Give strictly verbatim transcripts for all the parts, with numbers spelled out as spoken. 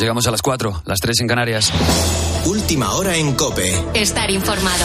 Llegamos a las cuatro, las tres en Canarias. Última hora en COPE. Estar informado.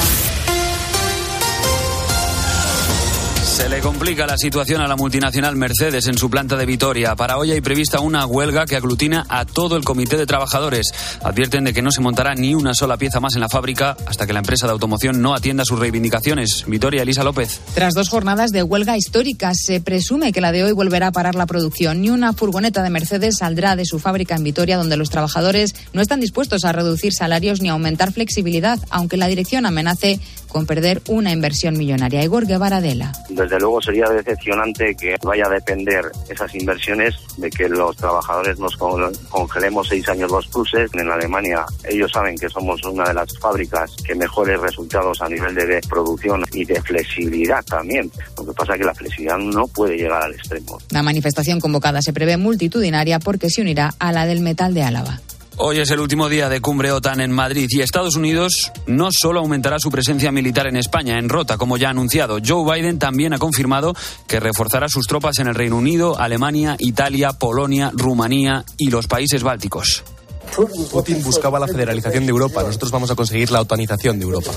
Se le complica la situación a la multinacional Mercedes en su planta de Vitoria. Para hoy hay prevista una huelga que aglutina a todo el comité de trabajadores. Advierten de que no se montará ni una sola pieza más en la fábrica hasta que la empresa de automoción no atienda sus reivindicaciones. Vitoria, Elisa López. Tras dos jornadas de huelga históricas, se presume que la de hoy volverá a parar la producción. Ni una furgoneta de Mercedes saldrá de su fábrica en Vitoria, donde los trabajadores no están dispuestos a reducir salarios ni a aumentar flexibilidad, aunque la dirección amenace con perder una inversión millonaria. Igor Guevara Dela. Desde luego sería decepcionante que vaya a depender esas inversiones de que los trabajadores nos congelemos seis años los pluses. En Alemania ellos saben que somos una de las fábricas que mejores resultados a nivel de producción y de flexibilidad también. Lo que pasa es que la flexibilidad no puede llegar al extremo. La manifestación convocada se prevé multitudinaria porque se unirá a la del metal de Álava. Hoy es el último día de cumbre OTAN en Madrid y Estados Unidos no solo aumentará su presencia militar en España, en Rota, como ya ha anunciado. Joe Biden también ha confirmado que reforzará sus tropas en el Reino Unido, Alemania, Italia, Polonia, Rumanía y los países bálticos. Putin buscaba la federalización de Europa. Nosotros vamos a conseguir la otanización de Europa.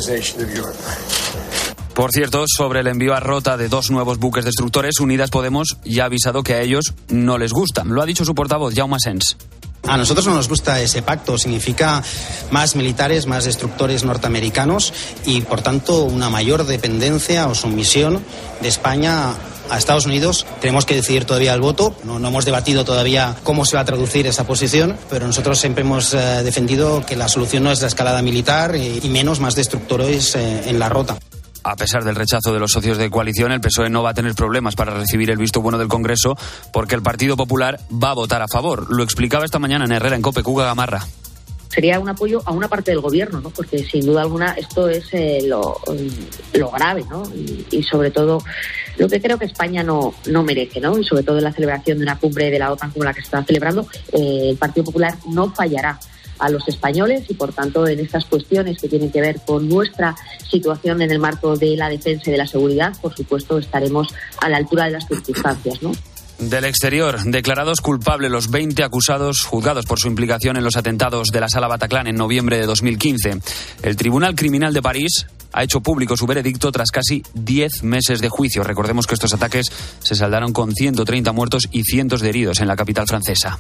Por cierto, sobre el envío a Rota de dos nuevos buques destructores, Unidas Podemos ya ha avisado que a ellos no les gustan. Lo ha dicho su portavoz, Jaume Asens. A nosotros no nos gusta ese pacto, significa más militares, más destructores norteamericanos y, por tanto, una mayor dependencia o sumisión de España a Estados Unidos. Tenemos que decidir todavía el voto, no, no hemos debatido todavía cómo se va a traducir esa posición, pero nosotros siempre hemos eh, defendido que la solución no es la escalada militar y, y menos más destructores eh, en la Rota. A pesar del rechazo de los socios de coalición, el P S O E no va a tener problemas para recibir el visto bueno del Congreso porque el Partido Popular va a votar a favor. Lo explicaba esta mañana en Herrera en COPE, Cuca Gamarra. Sería un apoyo a una parte del gobierno, ¿no? Porque sin duda alguna esto es eh, lo, lo grave, ¿no? Y, y sobre todo lo que creo que España no, no merece, ¿no? Y sobre todo en la celebración de una cumbre de la OTAN como la que se está celebrando, eh, el Partido Popular no fallará a los españoles y, por tanto, en estas cuestiones que tienen que ver con nuestra situación en el marco de la defensa y de la seguridad, por supuesto, estaremos a la altura de las circunstancias, ¿no? Del exterior, declarados culpables los veinte acusados juzgados por su implicación en los atentados de la Sala Bataclan en noviembre de dos mil quince. El Tribunal Criminal de París ha hecho público su veredicto tras casi diez meses de juicio. Recordemos que estos ataques se saldaron con ciento treinta muertos y cientos de heridos en la capital francesa.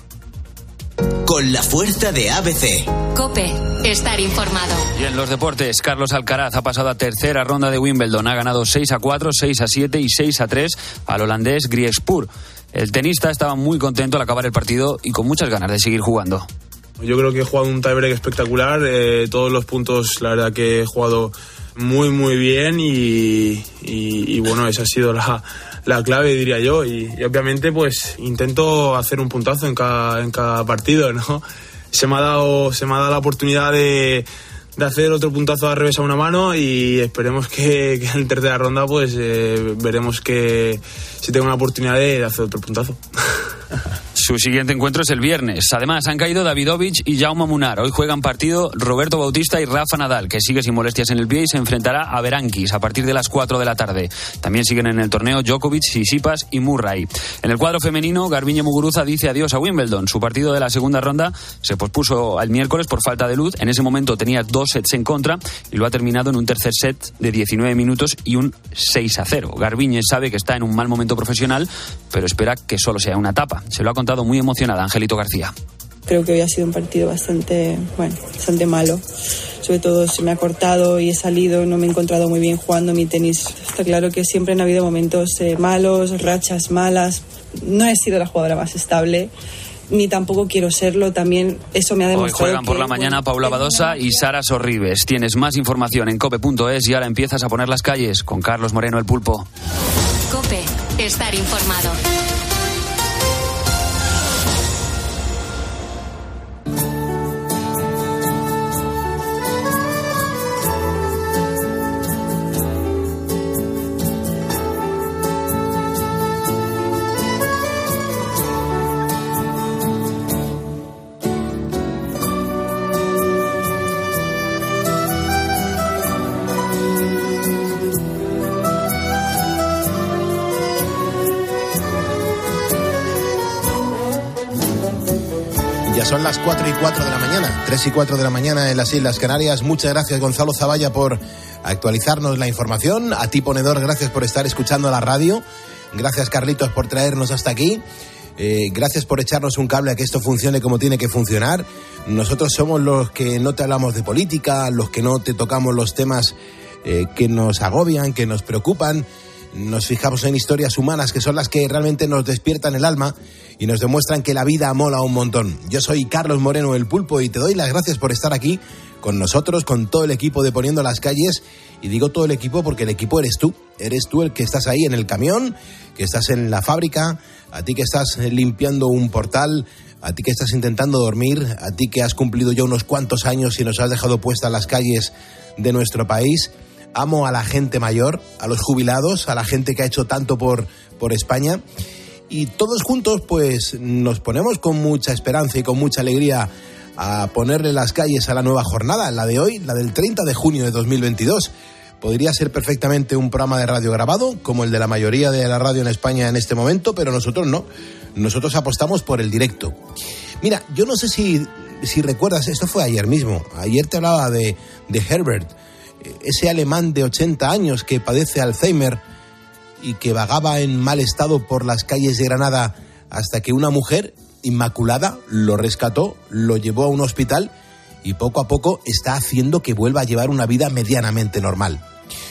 Con la fuerza de A B C. COPE, estar informado. Y en los deportes, Carlos Alcaraz ha pasado a tercera ronda de Wimbledon. Ha ganado seis a cuatro, seis a siete y seis a tres al holandés Griespur. El tenista estaba muy contento al acabar el partido y con muchas ganas de seguir jugando. Yo creo que he jugado un tiebreak espectacular. Eh, todos los puntos, la verdad que he jugado muy, muy bien y, y, y bueno, esa ha sido la... la clave, diría yo, y, y obviamente pues intento hacer un puntazo en cada, en cada partido, ¿no? Se me ha dado, se me ha dado la oportunidad de, de hacer otro puntazo al revés a una mano y esperemos que, que en tercera ronda pues eh, veremos que si tengo una oportunidad de hacer otro puntazo. Su siguiente encuentro es el viernes. Además, han caído Davidovich y Jaume Munar. Hoy juegan partido Roberto Bautista y Rafa Nadal, que sigue sin molestias en el pie y se enfrentará a Berankis a partir de las cuatro de la tarde. También siguen en el torneo Djokovic, Tsitsipas y Murray. En el cuadro femenino, Garbiñe Muguruza dice adiós a Wimbledon. Su partido de la segunda ronda se pospuso al miércoles por falta de luz. En ese momento tenía dos sets en contra y lo ha terminado en un tercer set de diecinueve minutos y un seis a cero. Garbiñe sabe que está en un mal momento profesional, pero espera que solo sea una etapa. Se lo ha contado muy emocionada Angelito García. Creo que hoy ha sido un partido bastante, bueno, bastante malo. Sobre todo se me ha cortado y he salido, no me he encontrado muy bien jugando mi tenis. Está claro que siempre han habido momentos eh, malos, rachas malas. No he sido la jugadora más estable, ni tampoco quiero serlo. También eso me ha demostrado. Hoy juegan por que, la mañana bueno, Paula Badosa y Sara Sorribes. Tienes más información en cope punto es y ahora empiezas a poner las calles con Carlos Moreno el Pulpo. COPE, estar informado. Son las cuatro y cuatro de la mañana, tres y cuatro de la mañana en las Islas Canarias. Muchas gracias, Gonzalo Zavalla, por actualizarnos la información. A ti, ponedor, gracias por estar escuchando la radio. Gracias, Carlitos, por traernos hasta aquí. Eh, gracias por echarnos un cable a que esto funcione como tiene que funcionar. Nosotros somos los que no te hablamos de política, los que no te tocamos los temas eh, que nos agobian, que nos preocupan. Nos fijamos en historias humanas que son las que realmente nos despiertan el alma y nos demuestran que la vida mola un montón. Yo soy Carlos Moreno, el Pulpo, y te doy las gracias por estar aquí con nosotros, con todo el equipo de Poniendo las Calles. Y digo todo el equipo porque el equipo eres tú. Eres tú el que estás ahí en el camión, que estás en la fábrica, a ti que estás limpiando un portal, a ti que estás intentando dormir, a ti que has cumplido ya unos cuantos años y nos has dejado puestas las calles de nuestro país. Amo a la gente mayor, a los jubilados, a la gente que ha hecho tanto por, por España. Y todos juntos, pues, nos ponemos con mucha esperanza y con mucha alegría a ponerle las calles a la nueva jornada, la de hoy, la del treinta de junio de dos mil veintidós. Podría ser perfectamente un programa de radio grabado, como el de la mayoría de la radio en España en este momento, pero nosotros no. Nosotros apostamos por el directo. Mira, yo no sé si, si recuerdas, esto fue ayer mismo. Ayer te hablaba de, de Herbert, ese alemán de ochenta años que padece Alzheimer y que vagaba en mal estado por las calles de Granada hasta que una mujer inmaculada lo rescató, lo llevó a un hospital y poco a poco está haciendo que vuelva a llevar una vida medianamente normal.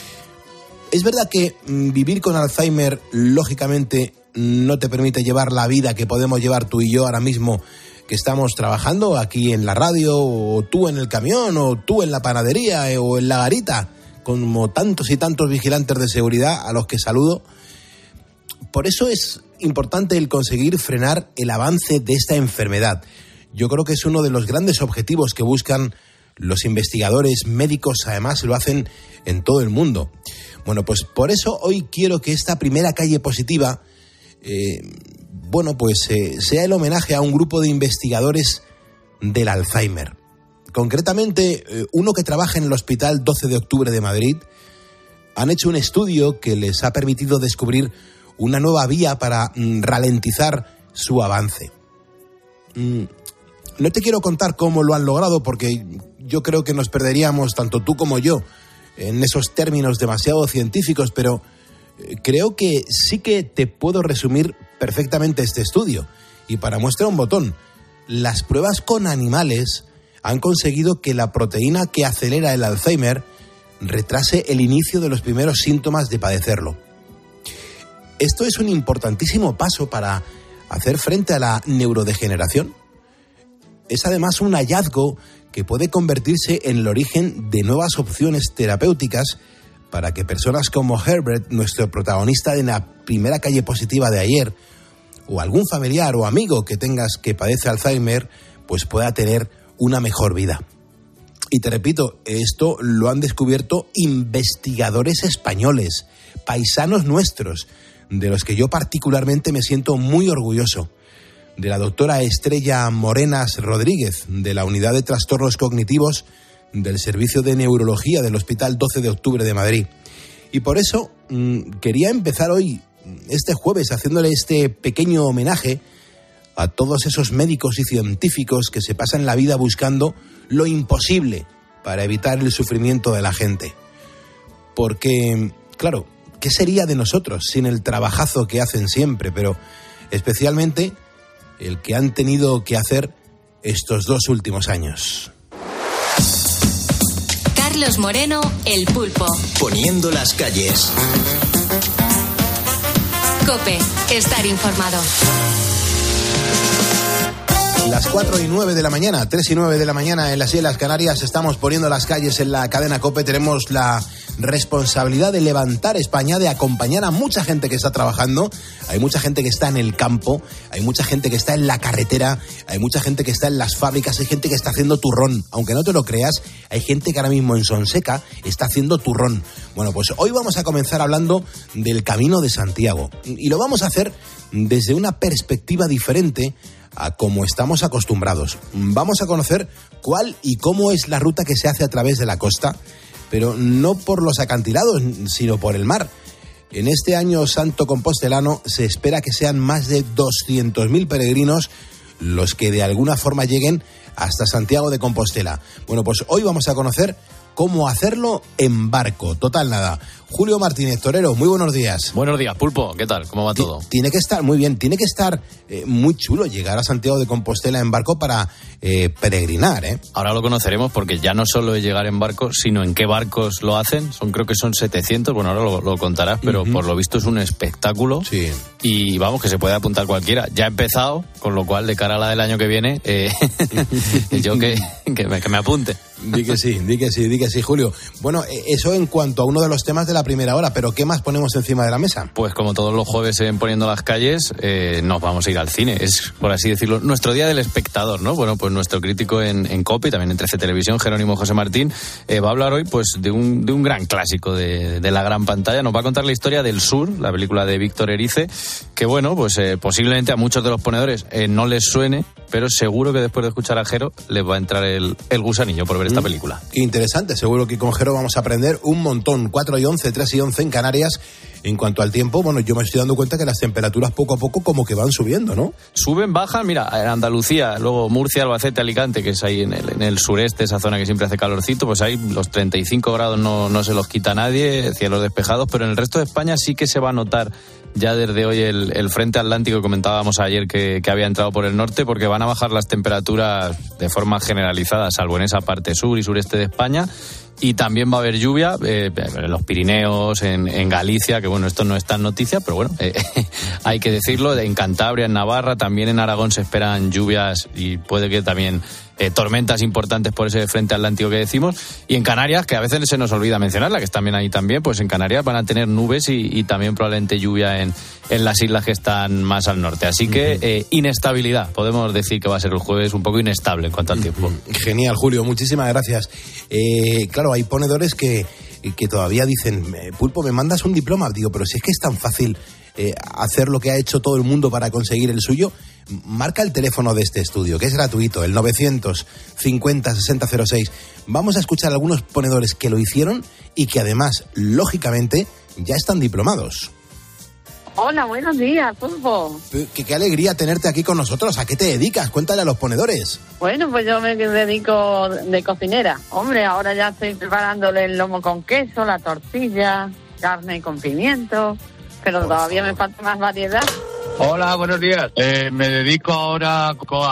Es verdad que vivir con Alzheimer, lógicamente, no te permite llevar la vida que podemos llevar tú y yo ahora mismo, que estamos trabajando aquí en la radio, o tú en el camión, o tú en la panadería, o en la garita, como tantos y tantos vigilantes de seguridad a los que saludo. Por eso es importante el conseguir frenar el avance de esta enfermedad. Yo creo que es uno de los grandes objetivos que buscan los investigadores médicos, además lo hacen en todo el mundo. Bueno, pues por eso hoy quiero que esta primera calle positiva, eh, bueno, pues eh, sea el homenaje a un grupo de investigadores del Alzheimer. Concretamente, eh, uno que trabaja en el Hospital doce de octubre de Madrid. Han hecho un estudio que les ha permitido descubrir una nueva vía para mm, ralentizar su avance. Mm, no te quiero contar cómo lo han logrado porque yo creo que nos perderíamos, tanto tú como yo, en esos términos demasiado científicos, pero eh, creo que sí que te puedo resumir perfectamente este estudio. Y para muestra un botón, las pruebas con animales han conseguido que la proteína que acelera el Alzheimer retrase el inicio de los primeros síntomas de padecerlo. Esto es un importantísimo paso para hacer frente a la neurodegeneración. Es además un hallazgo que puede convertirse en el origen de nuevas opciones terapéuticas para que personas como Herbert, nuestro protagonista de la primera calle positiva de ayer, o algún familiar o amigo que tengas que padece Alzheimer, pues pueda tener una mejor vida. Y te repito, esto lo han descubierto investigadores españoles, paisanos nuestros, de los que yo particularmente me siento muy orgulloso. De la doctora Estrella Morenas Rodríguez, de la Unidad de Trastornos Cognitivos del Servicio de Neurología del Hospital doce de octubre de Madrid. Y por eso mmm, quería empezar hoy, este jueves, haciéndole este pequeño homenaje a todos esos médicos y científicos que se pasan la vida buscando lo imposible para evitar el sufrimiento de la gente. Porque, claro, ¿qué sería de nosotros sin el trabajazo que hacen siempre? Pero especialmente el que han tenido que hacer estos dos últimos años. Carlos Moreno, el Pulpo. Poniendo las calles. COPE, estar informado. Las cuatro y nueve de la mañana, tres y nueve de la mañana en las Islas Canarias, estamos poniendo las calles en la cadena COPE. Tenemos la responsabilidad de levantar España, de acompañar a mucha gente que está trabajando. Hay mucha gente que está en el campo, hay mucha gente que está en la carretera, hay mucha gente que está en las fábricas, hay gente que está haciendo turrón. Aunque no te lo creas, hay gente que ahora mismo en Sonseca está haciendo turrón. Bueno, pues hoy vamos a comenzar hablando del Camino de Santiago. Y lo vamos a hacer desde una perspectiva diferente a como estamos acostumbrados. Vamos a conocer cuál y cómo es la ruta que se hace a través de la costa, pero no por los acantilados, sino por el mar. En este año santo compostelano se espera que sean más de doscientos mil peregrinos los que de alguna forma lleguen hasta Santiago de Compostela. Bueno, pues hoy vamos a conocer cómo hacerlo en barco. Total nada. Julio Martínez, torero, muy buenos días. Buenos días, Pulpo, ¿qué tal? ¿Cómo va T- todo? Tiene que estar, muy bien, tiene que estar eh, muy chulo llegar a Santiago de Compostela en barco para eh, peregrinar, ¿eh? Ahora lo conoceremos porque ya no solo es llegar en barco, sino en qué barcos lo hacen. Son, creo que son setecientos, bueno, ahora lo, lo contarás, pero uh-huh. por lo visto es un espectáculo. Sí. Y vamos, que se puede apuntar cualquiera. Ya ha empezado, con lo cual, de cara a la del año que viene, eh, yo que, que, me, que me apunte. Di que sí, di que sí, di que sí, Julio. Bueno, eso en cuanto a uno de los temas de la primera hora, pero ¿qué más ponemos encima de la mesa? Pues como todos los jueves en Poniendo las Calles, eh, nos vamos a ir al cine. Es, por así decirlo, nuestro día del espectador, ¿no? Bueno, pues nuestro crítico en, en COPE y también en trece Televisión, Jerónimo José Martín, eh, va a hablar hoy pues de un, de un gran clásico de, de la gran pantalla. Nos va a contar la historia del Sur, la película de Víctor Erice, que bueno, pues eh, posiblemente a muchos de los ponedores eh, no les suene, pero seguro que después de escuchar a Jero les va a entrar el, el gusanillo por ver esta película. Qué interesante, seguro que con Jero vamos a aprender un montón. cuatro y once, tres y once en Canarias. En cuanto al tiempo, bueno, yo me estoy dando cuenta que las temperaturas poco a poco como que van subiendo, ¿no? Suben, bajan, mira, en Andalucía, luego Murcia, Albacete, Alicante, que es ahí en el, en el sureste, esa zona que siempre hace calorcito, pues ahí los treinta y cinco grados no, no se los quita nadie, cielos despejados, pero en el resto de España sí que se va a notar ya desde hoy el, el frente atlántico que comentábamos ayer que, que había entrado por el norte, porque van a bajar las temperaturas de forma generalizada, salvo en esa parte sur y sureste de España. Y también va a haber lluvia eh, en los Pirineos, en, en Galicia, que bueno, esto no es tan noticia, pero bueno, eh, hay que decirlo, en Cantabria, en Navarra, también en Aragón se esperan lluvias y puede que también eh, tormentas importantes por ese frente atlántico que decimos. Y en Canarias, que a veces se nos olvida mencionarla, que es también ahí también, pues en Canarias van a tener nubes y, y también probablemente lluvia en, en las islas que están más al norte. Así que eh, inestabilidad, podemos decir que va a ser el jueves un poco inestable en cuanto al tiempo. Genial, Julio, muchísimas gracias. Eh, claro, hay ponedores que, que todavía dicen, Pulpo, ¿me mandas un diploma? Digo, pero si es que es tan fácil eh, hacer lo que ha hecho todo el mundo para conseguir el suyo. Marca el teléfono de este estudio, que es gratuito, el novecientos cincuenta sesenta cero seis. Vamos a escuchar a algunos ponedores que lo hicieron y que además, lógicamente, ya están diplomados. Hola, buenos días, Pulpo. Qué, qué alegría tenerte aquí con nosotros. ¿A qué te dedicas? Cuéntale a los ponedores. Bueno, pues yo me dedico de cocinera. Hombre, ahora ya estoy preparándole el lomo con queso, la tortilla, carne con pimiento, pero todavía me falta más variedad. Hola, buenos días. Eh, me dedico ahora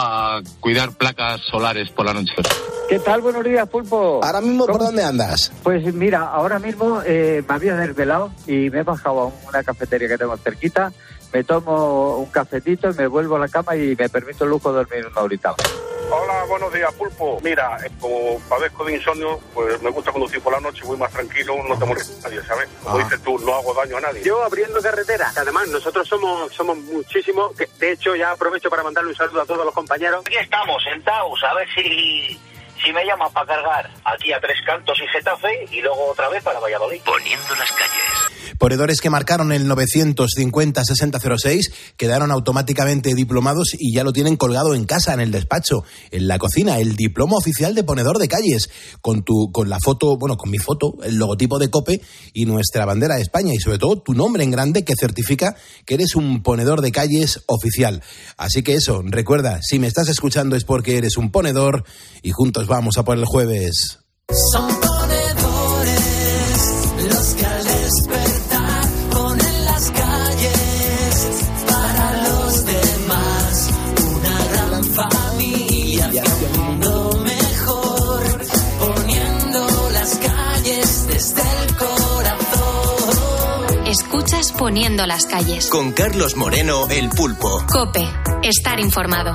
a cuidar placas solares por la noche. ¿Qué tal? Buenos días, Pulpo. Ahora mismo, ¿por dónde andas? Pues mira, ahora mismo eh, me había desvelado y me he bajado a una cafetería que tengo cerquita, me tomo un cafetito y me vuelvo a la cama y me permito el lujo de dormir una horita. Hola, buenos días, Pulpo. Mira, como padezco de insomnio, pues me gusta conducir por la noche, voy más tranquilo, no te molesta a nadie, ¿sabes? Como ah. dices tú, no hago daño a nadie. Yo abriendo carretera, además nosotros somos somos muchísimos, que de hecho ya aprovecho para mandarle un saludo a todos los compañeros. Aquí estamos, sentados, a ver si... Si me llaman para cargar aquí a Tres Cantos y Getafe y luego otra vez para Valladolid. Poniendo las calles. Ponedores que marcaron el novecientos cincuenta sesenta cero seis quedaron automáticamente diplomados y ya lo tienen colgado en casa, en el despacho, en la cocina, el diploma oficial de ponedor de calles, con tu con la foto, bueno, con mi foto, el logotipo de COPE y nuestra bandera de España y sobre todo tu nombre en grande que certifica que eres un ponedor de calles oficial. Así que eso, recuerda, si me estás escuchando es porque eres un ponedor y juntos vamos a por el jueves. Son ponedores los que al despertar ponen las calles para los demás. Una gran familia hacia un mundo mejor, poniendo las calles desde el corazón. Escuchas Poniendo las Calles. Con Carlos Moreno, el Pulpo. COPE. Estar informado.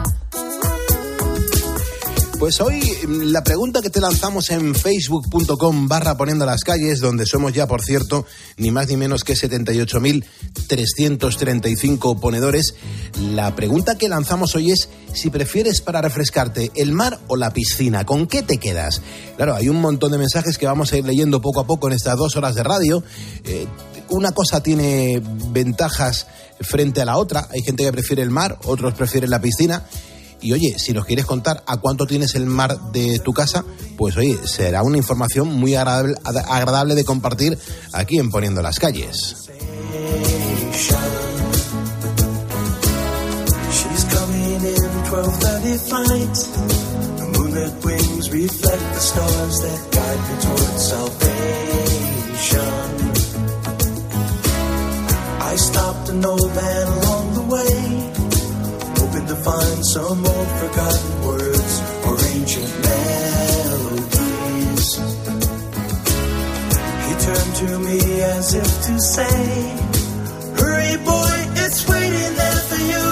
Pues hoy la pregunta que te lanzamos en facebook.com barra poniendo las calles, donde somos ya, por cierto, ni más ni menos que setenta y ocho mil trescientos treinta y cinco ponedores. La pregunta que lanzamos hoy es si prefieres para refrescarte el mar o la piscina. ¿Con qué te quedas? Claro, hay un montón de mensajes que vamos a ir leyendo poco a poco en estas dos horas de radio. Eh, una cosa tiene ventajas frente a la otra. Hay gente que prefiere el mar, otros prefieren la piscina. Y oye, si nos quieres contar a cuánto tienes el mar de tu casa, pues oye, será una información muy agradable, agradable de compartir aquí en Poniendo las Calles. twelve thirty flight. The moonlit wings reflect the stars that guide me towards salvation. I stopped an old man along the way, hoping to find some old forgotten words or ancient melodies. He turned to me as if to say, hurry boy, it's waiting there for you.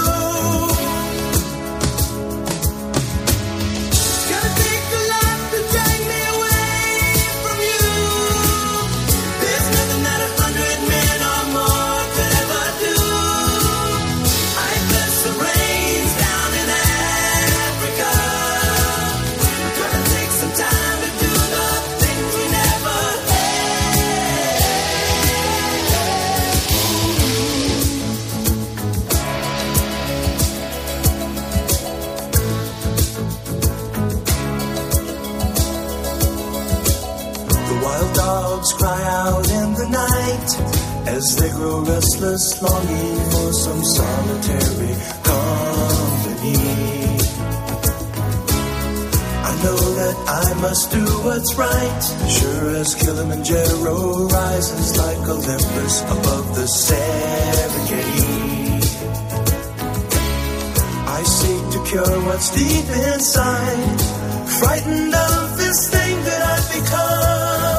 It's gonna take a lot to drag me away from you. There's nothing that a hundred men or more could ever do. I bless the rains down in Africa. It's gonna take some time to do the things we never Wild dogs cry out in the night as they grow restless, longing for some solitary company. I know that I must do what's right, sure as Kilimanjaro rises like Olympus above the Serengeti. I seek to cure what's deep inside, frightened of this thing that I've become.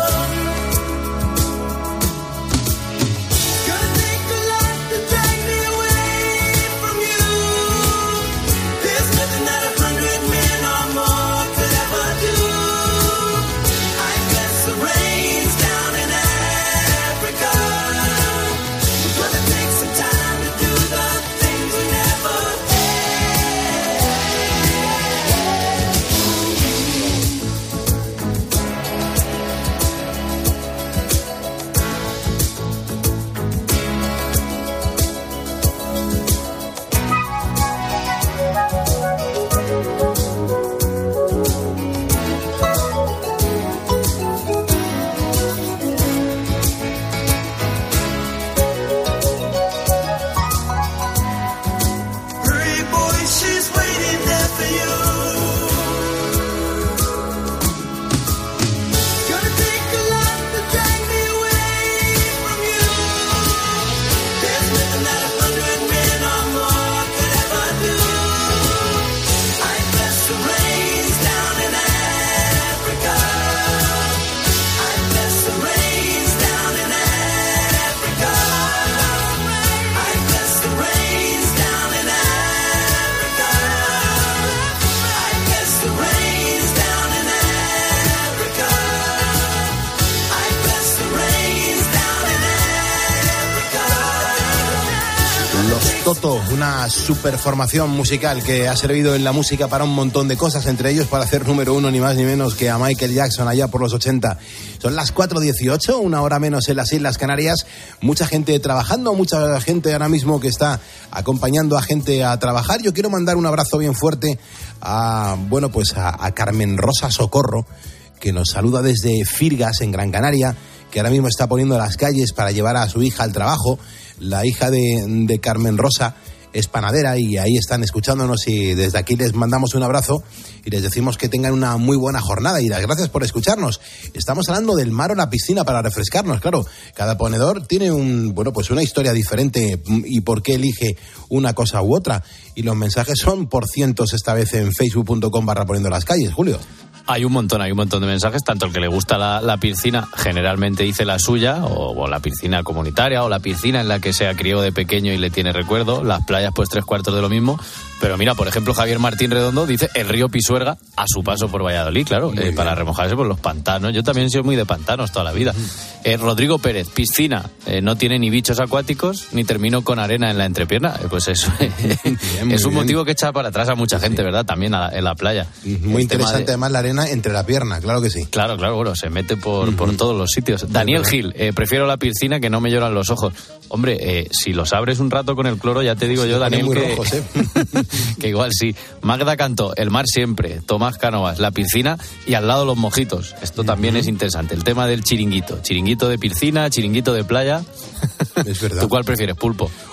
Toto, una super formación musical que ha servido en la música para un montón de cosas, entre ellos para hacer número uno ni más ni menos que a Michael Jackson allá por los ochenta. Son las cuatro dieciocho, una hora menos en las Islas Canarias. Mucha gente trabajando, mucha gente ahora mismo que está acompañando a gente a trabajar. Yo quiero mandar un abrazo bien fuerte a, bueno, pues a, a Carmen Rosa Socorro, que nos saluda desde Firgas, en Gran Canaria, que ahora mismo está poniendo las calles para llevar a su hija al trabajo. La hija de, de Carmen Rosa es panadera y ahí están escuchándonos, y desde aquí les mandamos un abrazo y les decimos que tengan una muy buena jornada y las gracias por escucharnos. Estamos hablando del mar o la piscina para refrescarnos, claro. Cada ponedor tiene un, bueno, pues una historia diferente y por qué elige una cosa u otra. Y los mensajes son por cientos esta vez en facebook punto com barra poniendo las calles, Julio. Hay un montón, hay un montón de mensajes, tanto el que le gusta la, la piscina, generalmente dice la suya, o, o la piscina comunitaria, o la piscina en la que se ha criado de pequeño y le tiene recuerdo, las playas pues tres cuartos de lo mismo, pero mira, por ejemplo, Javier Martín Redondo dice el río Pisuerga a su paso por Valladolid, claro, eh, para remojarse por los pantanos. Yo también he sido muy de pantanos toda la vida. Eh, Rodrigo Pérez, piscina, eh, no tiene ni bichos acuáticos, ni termino con arena en la entrepierna, eh, pues eso bien, es un bien. Motivo que echa para atrás a mucha gente, sí. ¿Verdad? También a, en la playa. Muy este interesante, de... además, la arena entre la pierna, claro que sí. Claro, claro, bueno, se mete por, uh-huh. por todos los sitios. Daniel Gil, eh, prefiero la piscina que no me lloran los ojos. Hombre, eh, si los abres un rato con el cloro, ya te digo sí, yo, Daniel, que, rojos, ¿eh? que igual sí. Magda Cantó, el mar siempre. Tomás Cánovas, la piscina y al lado los mojitos. Esto uh-huh. también es interesante. El tema del chiringuito. Chiringuito de piscina, chiringuito de playa. Es verdad. ¿Tú cuál prefieres, Pulpo?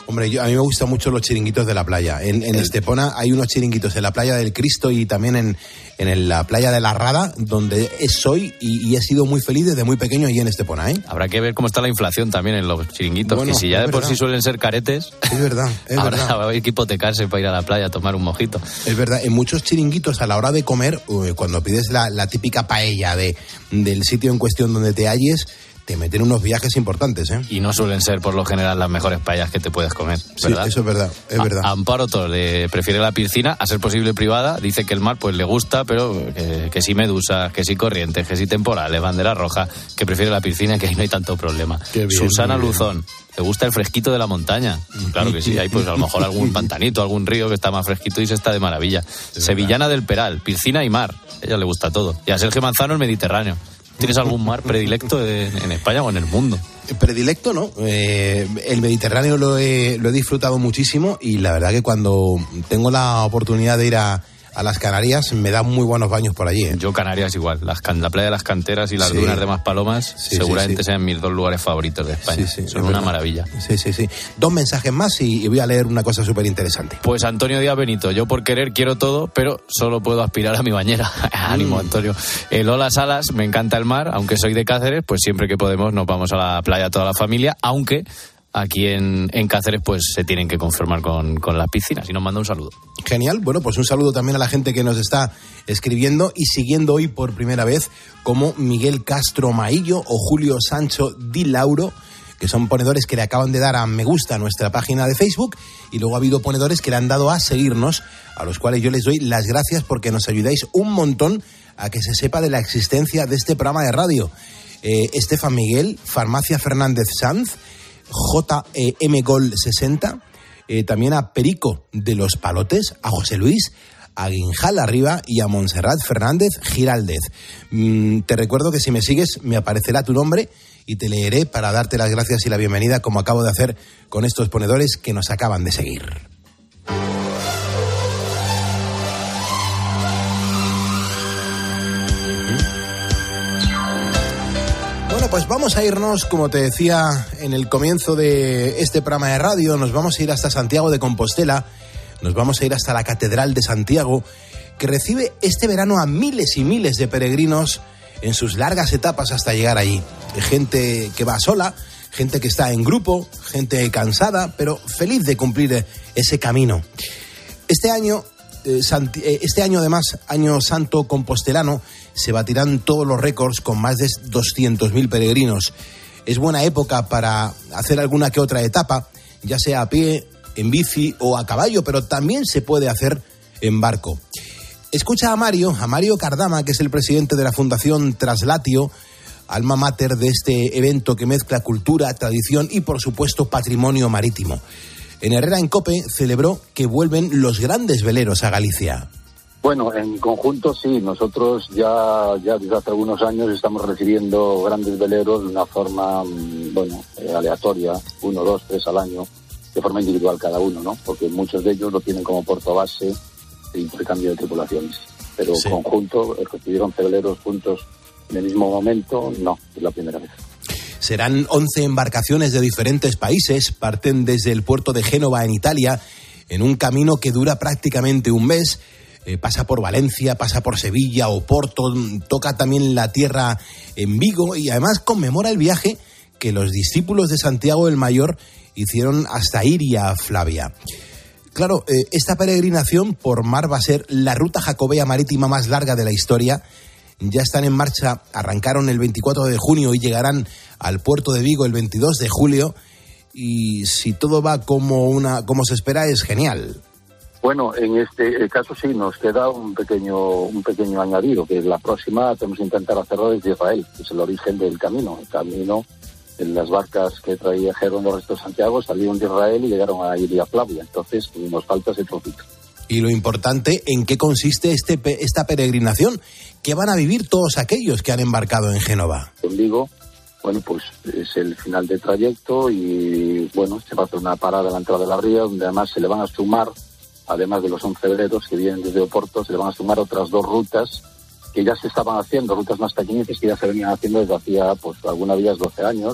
Hombre, yo, a mí me gustan mucho los chiringuitos de la playa. En, en Estepona hay unos chiringuitos en la playa del Cristo y también en, en la playa de la Rada, donde soy y, y he sido muy feliz desde muy pequeño allí en Estepona, ¿eh? Habrá que ver cómo está la inflación también en los chiringuitos, Bueno, que si ya de por verdad. sí suelen ser caretes, Es verdad, es ahora verdad. va a haber que hipotecarse para ir a la playa a tomar un mojito. Es verdad, en muchos chiringuitos a la hora de comer, eh, cuando pides la, la típica paella de, del sitio en cuestión donde te halles, te meten unos viajes importantes, ¿eh? Y no suelen ser por lo general las mejores paellas que te puedes comer, ¿verdad? Sí, eso es verdad, es verdad. A, Amparo Torre prefiere la piscina, a ser posible privada, dice que el mar pues le gusta, pero que, que sí medusas, que sí corrientes, que sí temporales, bandera roja, que prefiere la piscina, que ahí no hay tanto problema. Qué bien, Susana muy bien. Luzón, ¿te gusta el fresquito de la montaña? Claro que sí, hay pues a lo mejor algún pantanito, algún río que está más fresquito y se está de maravilla. Sevillana del Peral, piscina y mar, a ella le gusta todo. Y a Sergio Manzano el Mediterráneo. ¿Tienes algún mar predilecto de- en España o en el mundo? Predilecto, ¿no? Eh, el Mediterráneo lo he, lo he disfrutado muchísimo y la verdad que cuando tengo la oportunidad de ir a, a las Canarias me dan muy buenos baños por allí, ¿eh? Yo Canarias igual, las can- la playa de las Canteras y las Sí. dunas de Maspalomas Sí, seguramente sí, sí. sean mis dos lugares favoritos de España. Sí, sí, Son es una verdad. maravilla. Sí, sí, sí. Dos mensajes más y, y voy a leer una cosa súper interesante. Pues Antonio Díaz Benito, yo por querer quiero todo, pero solo puedo aspirar a mi bañera. Ánimo, Antonio. El Hola Salas, me encanta el mar, aunque soy de Cáceres, pues siempre que podemos nos vamos a la playa toda la familia, aunque aquí en, en Cáceres pues se tienen que conformar con, con las piscinas. Y nos manda un saludo. Genial, bueno, pues un saludo también a la gente que nos está escribiendo y siguiendo hoy por primera vez, como Miguel Castro Maillo o Julio Sancho Di Lauro, que son ponedores que le acaban de dar a me gusta a nuestra página de Facebook, y luego ha habido ponedores que le han dado a seguirnos, a los cuales yo les doy las gracias porque nos ayudáis un montón a que se sepa de la existencia de este programa de radio. Eh, Estefan Miguel, Farmacia Fernández Sanz, J M Gol sesenta, eh, también a Perico de los Palotes, a José Luis, a Guinjal Arriba y a Montserrat Fernández Giraldez. Mm, te recuerdo que si me sigues me aparecerá tu nombre y te leeré para darte las gracias y la bienvenida, como acabo de hacer con estos ponedores que nos acaban de seguir. Bueno, pues vamos a irnos, como te decía en el comienzo de este programa de radio, nos vamos a ir hasta Santiago de Compostela, nos vamos a ir hasta la Catedral de Santiago, que recibe este verano a miles y miles de peregrinos en sus largas etapas hasta llegar allí. Gente que va sola, gente que está en grupo, gente cansada, pero feliz de cumplir ese camino. Este año, eh, Santi- eh, este año además, año santo compostelano, se batirán todos los récords con más de doscientos mil peregrinos. Es buena época para hacer alguna que otra etapa, ya sea a pie, en bici o a caballo, pero también se puede hacer en barco. Escucha a Mario, a Mario Cardama, que es el presidente de la Fundación Traslatio, alma mater de este evento que mezcla cultura, tradición y, por supuesto, patrimonio marítimo. En Herrera en Cope celebró que vuelven los grandes veleros a Galicia. Bueno, en conjunto sí, nosotros ya, ya desde hace algunos años estamos recibiendo grandes veleros de una forma, mm, bueno, eh, aleatoria, uno, dos, tres al año, de forma individual cada uno, ¿no? Porque muchos de ellos lo tienen como puerto base de intercambio de tripulaciones. Pero Sí. conjunto, eh, recibir once veleros juntos en el mismo momento, no, es la primera vez. Serán once embarcaciones de diferentes países, parten desde el puerto de Génova en Italia, en un camino que dura prácticamente un mes. Eh, pasa por Valencia, pasa por Sevilla, Oporto, toca también la tierra en Vigo y además conmemora el viaje que los discípulos de Santiago el Mayor hicieron hasta Iria Flavia. Claro, eh, esta peregrinación por mar va a ser la ruta jacobea marítima más larga de la historia. Ya están en marcha, arrancaron el veinticuatro de junio y llegarán al puerto de Vigo el veintidós de julio. Y si todo va como, una, como se espera, es genial. Bueno, en este caso sí, nos queda un pequeño un pequeño añadido, que la próxima tenemos que intentar hacerlo desde Israel, que es el origen del camino. El camino, en las barcas que trajeron los restos de Santiago salieron de Israel y llegaron a Iria Flavia, entonces pues, nos falta ese trocito. Y lo importante, ¿en qué consiste este, pe- esta peregrinación? ¿Qué van a vivir todos aquellos que han embarcado en Génova? En Vigo, bueno, pues es el final del trayecto y, bueno, se va a hacer una parada en la entrada de la ría, donde además se le van a sumar, además de los once veleros que vienen desde Oporto, se le van a sumar otras dos rutas que ya se estaban haciendo, rutas más pequeñitas que ya se venían haciendo desde hacía, pues, alguna días doce años,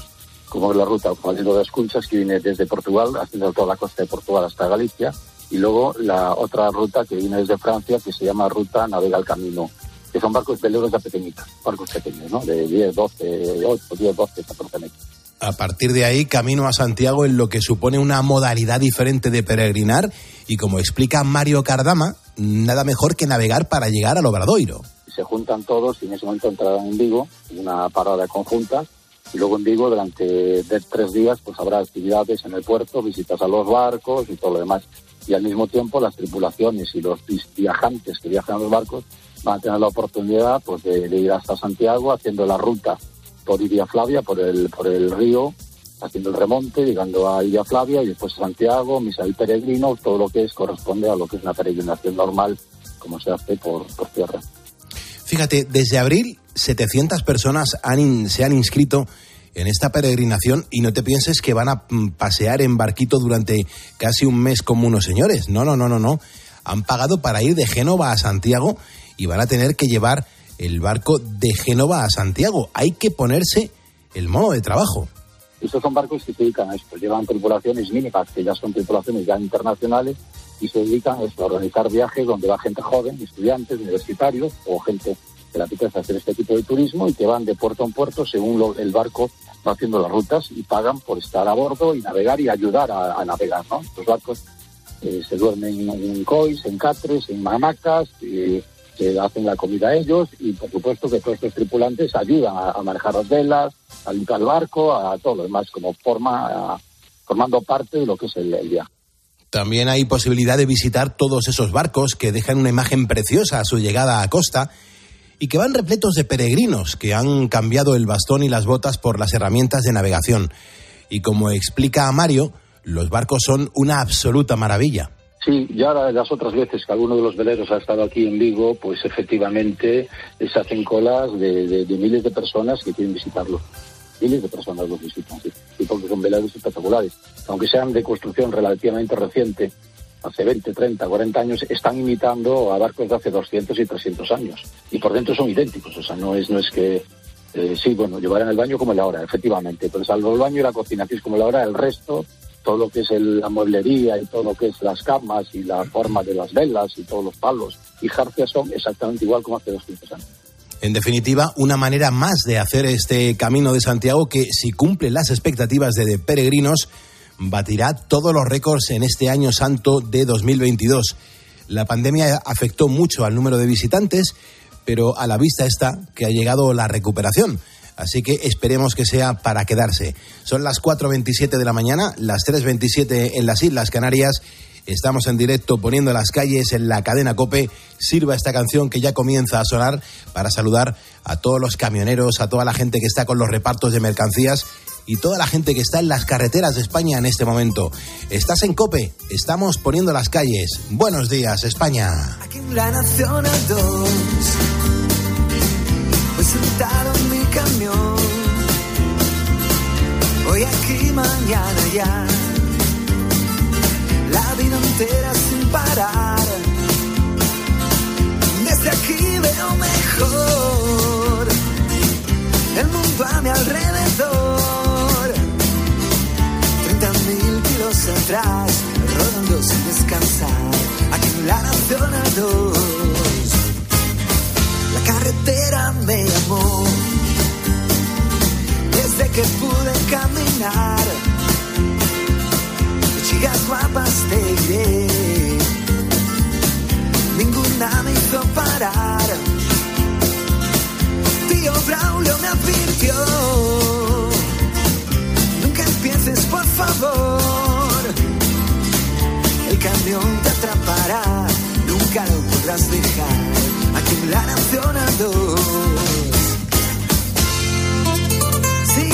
como es la ruta Valiendo de las Cunchas, que viene desde Portugal, haciendo toda la costa de Portugal hasta Galicia, y luego la otra ruta que viene desde Francia, que se llama Ruta Navega el Camino, que son barcos veleros de pequeñitas, barcos pequeños, ¿no? De diez, doce, ocho, diez, doce, catorce metros. A partir de ahí, camino a Santiago en lo que supone una modalidad diferente de peregrinar, y como explica Mario Cardama, nada mejor que navegar para llegar al Obradoiro. Se juntan todos y en ese momento entrarán en Vigo, en una parada conjunta, y luego en Vigo durante de tres días pues habrá actividades en el puerto, visitas a los barcos y todo lo demás. Y al mismo tiempo las tripulaciones y los viajantes que viajan en los barcos van a tener la oportunidad pues de, de ir hasta Santiago haciendo la ruta por Iria Flavia, por el por el río, haciendo el remonte, llegando a Iria Flavia y después a Santiago, misa del peregrino, todo lo que es corresponde a lo que es una peregrinación normal como se hace por, por tierra. Fíjate, desde abril setecientas personas han in, se han inscrito en esta peregrinación, y no te pienses que van a pasear en barquito durante casi un mes como unos señores. No, no, no, no, no. Han pagado para ir de Génova a Santiago y van a tener que llevar el barco de Génova a Santiago. Hay que ponerse el mono de trabajo. Estos son barcos que se dedican a esto. Llevan tripulaciones mínimas, que ya son tripulaciones ya internacionales, y se dedican a esto, a organizar viajes donde va gente joven, estudiantes, universitarios o gente que le apetece hacer este tipo de turismo y que van de puerto en puerto según lo, el barco va haciendo las rutas y pagan por estar a bordo y navegar y ayudar a, a navegar, ¿no? Los barcos eh, se duermen en cois, en catres, en hamacas, eh, se hacen la comida a ellos y por supuesto que todos estos tripulantes ayudan a, a manejar las velas, a limpiar el barco, a todo lo demás, como forma, a, formando parte de lo que es el, el viaje. También hay posibilidad de visitar todos esos barcos que dejan una imagen preciosa a su llegada a costa y que van repletos de peregrinos que han cambiado el bastón y las botas por las herramientas de navegación. Y como explica Mario, los barcos son una absoluta maravilla. Sí, ya las otras veces que alguno de los veleros ha estado aquí en Vigo, pues efectivamente se hacen colas de, de, de miles de personas que quieren visitarlo. Miles de personas los visitan, sí, y porque son veleros espectaculares. Aunque sean de construcción relativamente reciente, hace veinte, treinta, cuarenta años, están imitando a barcos de hace doscientos y trescientos años. Y por dentro son idénticos, o sea, no es no es que... Eh, sí, bueno, llevarán el baño como la hora, efectivamente, pero salvo el baño y la cocina, que es como la hora, el resto, todo lo que es el, la mueblería y todo lo que es las camas y la forma de las velas y todos los palos y jarcias son exactamente igual como hace doscientos años. En definitiva, una manera más de hacer este Camino de Santiago que, si cumple las expectativas de, de peregrinos, batirá todos los récords en este año santo de dos mil veintidós. La pandemia afectó mucho al número de visitantes, pero a la vista está que ha llegado la recuperación. Así que esperemos que sea para quedarse. Son las cuatro veintisiete de la mañana, las tres veintisiete en las Islas Canarias. Estamos en directo poniendo las calles en la cadena COPE. Sirva esta canción que ya comienza a sonar para saludar a todos los camioneros, a toda la gente que está con los repartos de mercancías y toda la gente que está en las carreteras de España en este momento. Estás en COPE, estamos poniendo las calles. Buenos días, España. Aquí en la Nacional dos, voy sentado en mi camión, hoy aquí, mañana ya, la vida entera sin parar. Desde aquí veo mejor el mundo a mi alrededor. Treinta mil kilos atrás, rodando sin descansar, aquí en la Nacional dos. La carretera me llamó desde que pude caminar. Chicas guapas te diré, ninguna me hizo parar. Tío Braulio me advirtió, nunca empieces por favor, el camión te atrapará, nunca lo podrás dejar, aquí en la Nacional dos. Sí.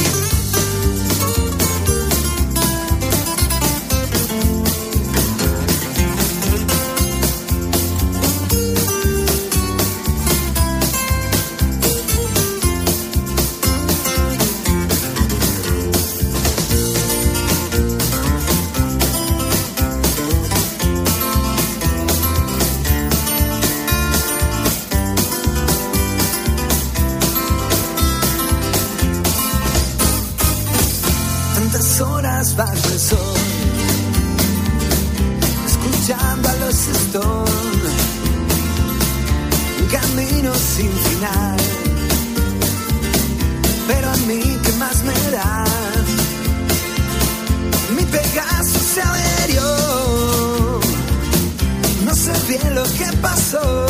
sin final. Pero a mí, ¿qué más me da? Mi Pegaso se averió. No sé bien lo que pasó.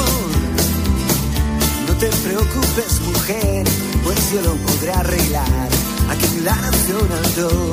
No te preocupes, mujer, pues yo lo podré arreglar. Aquí en la Nacional dos.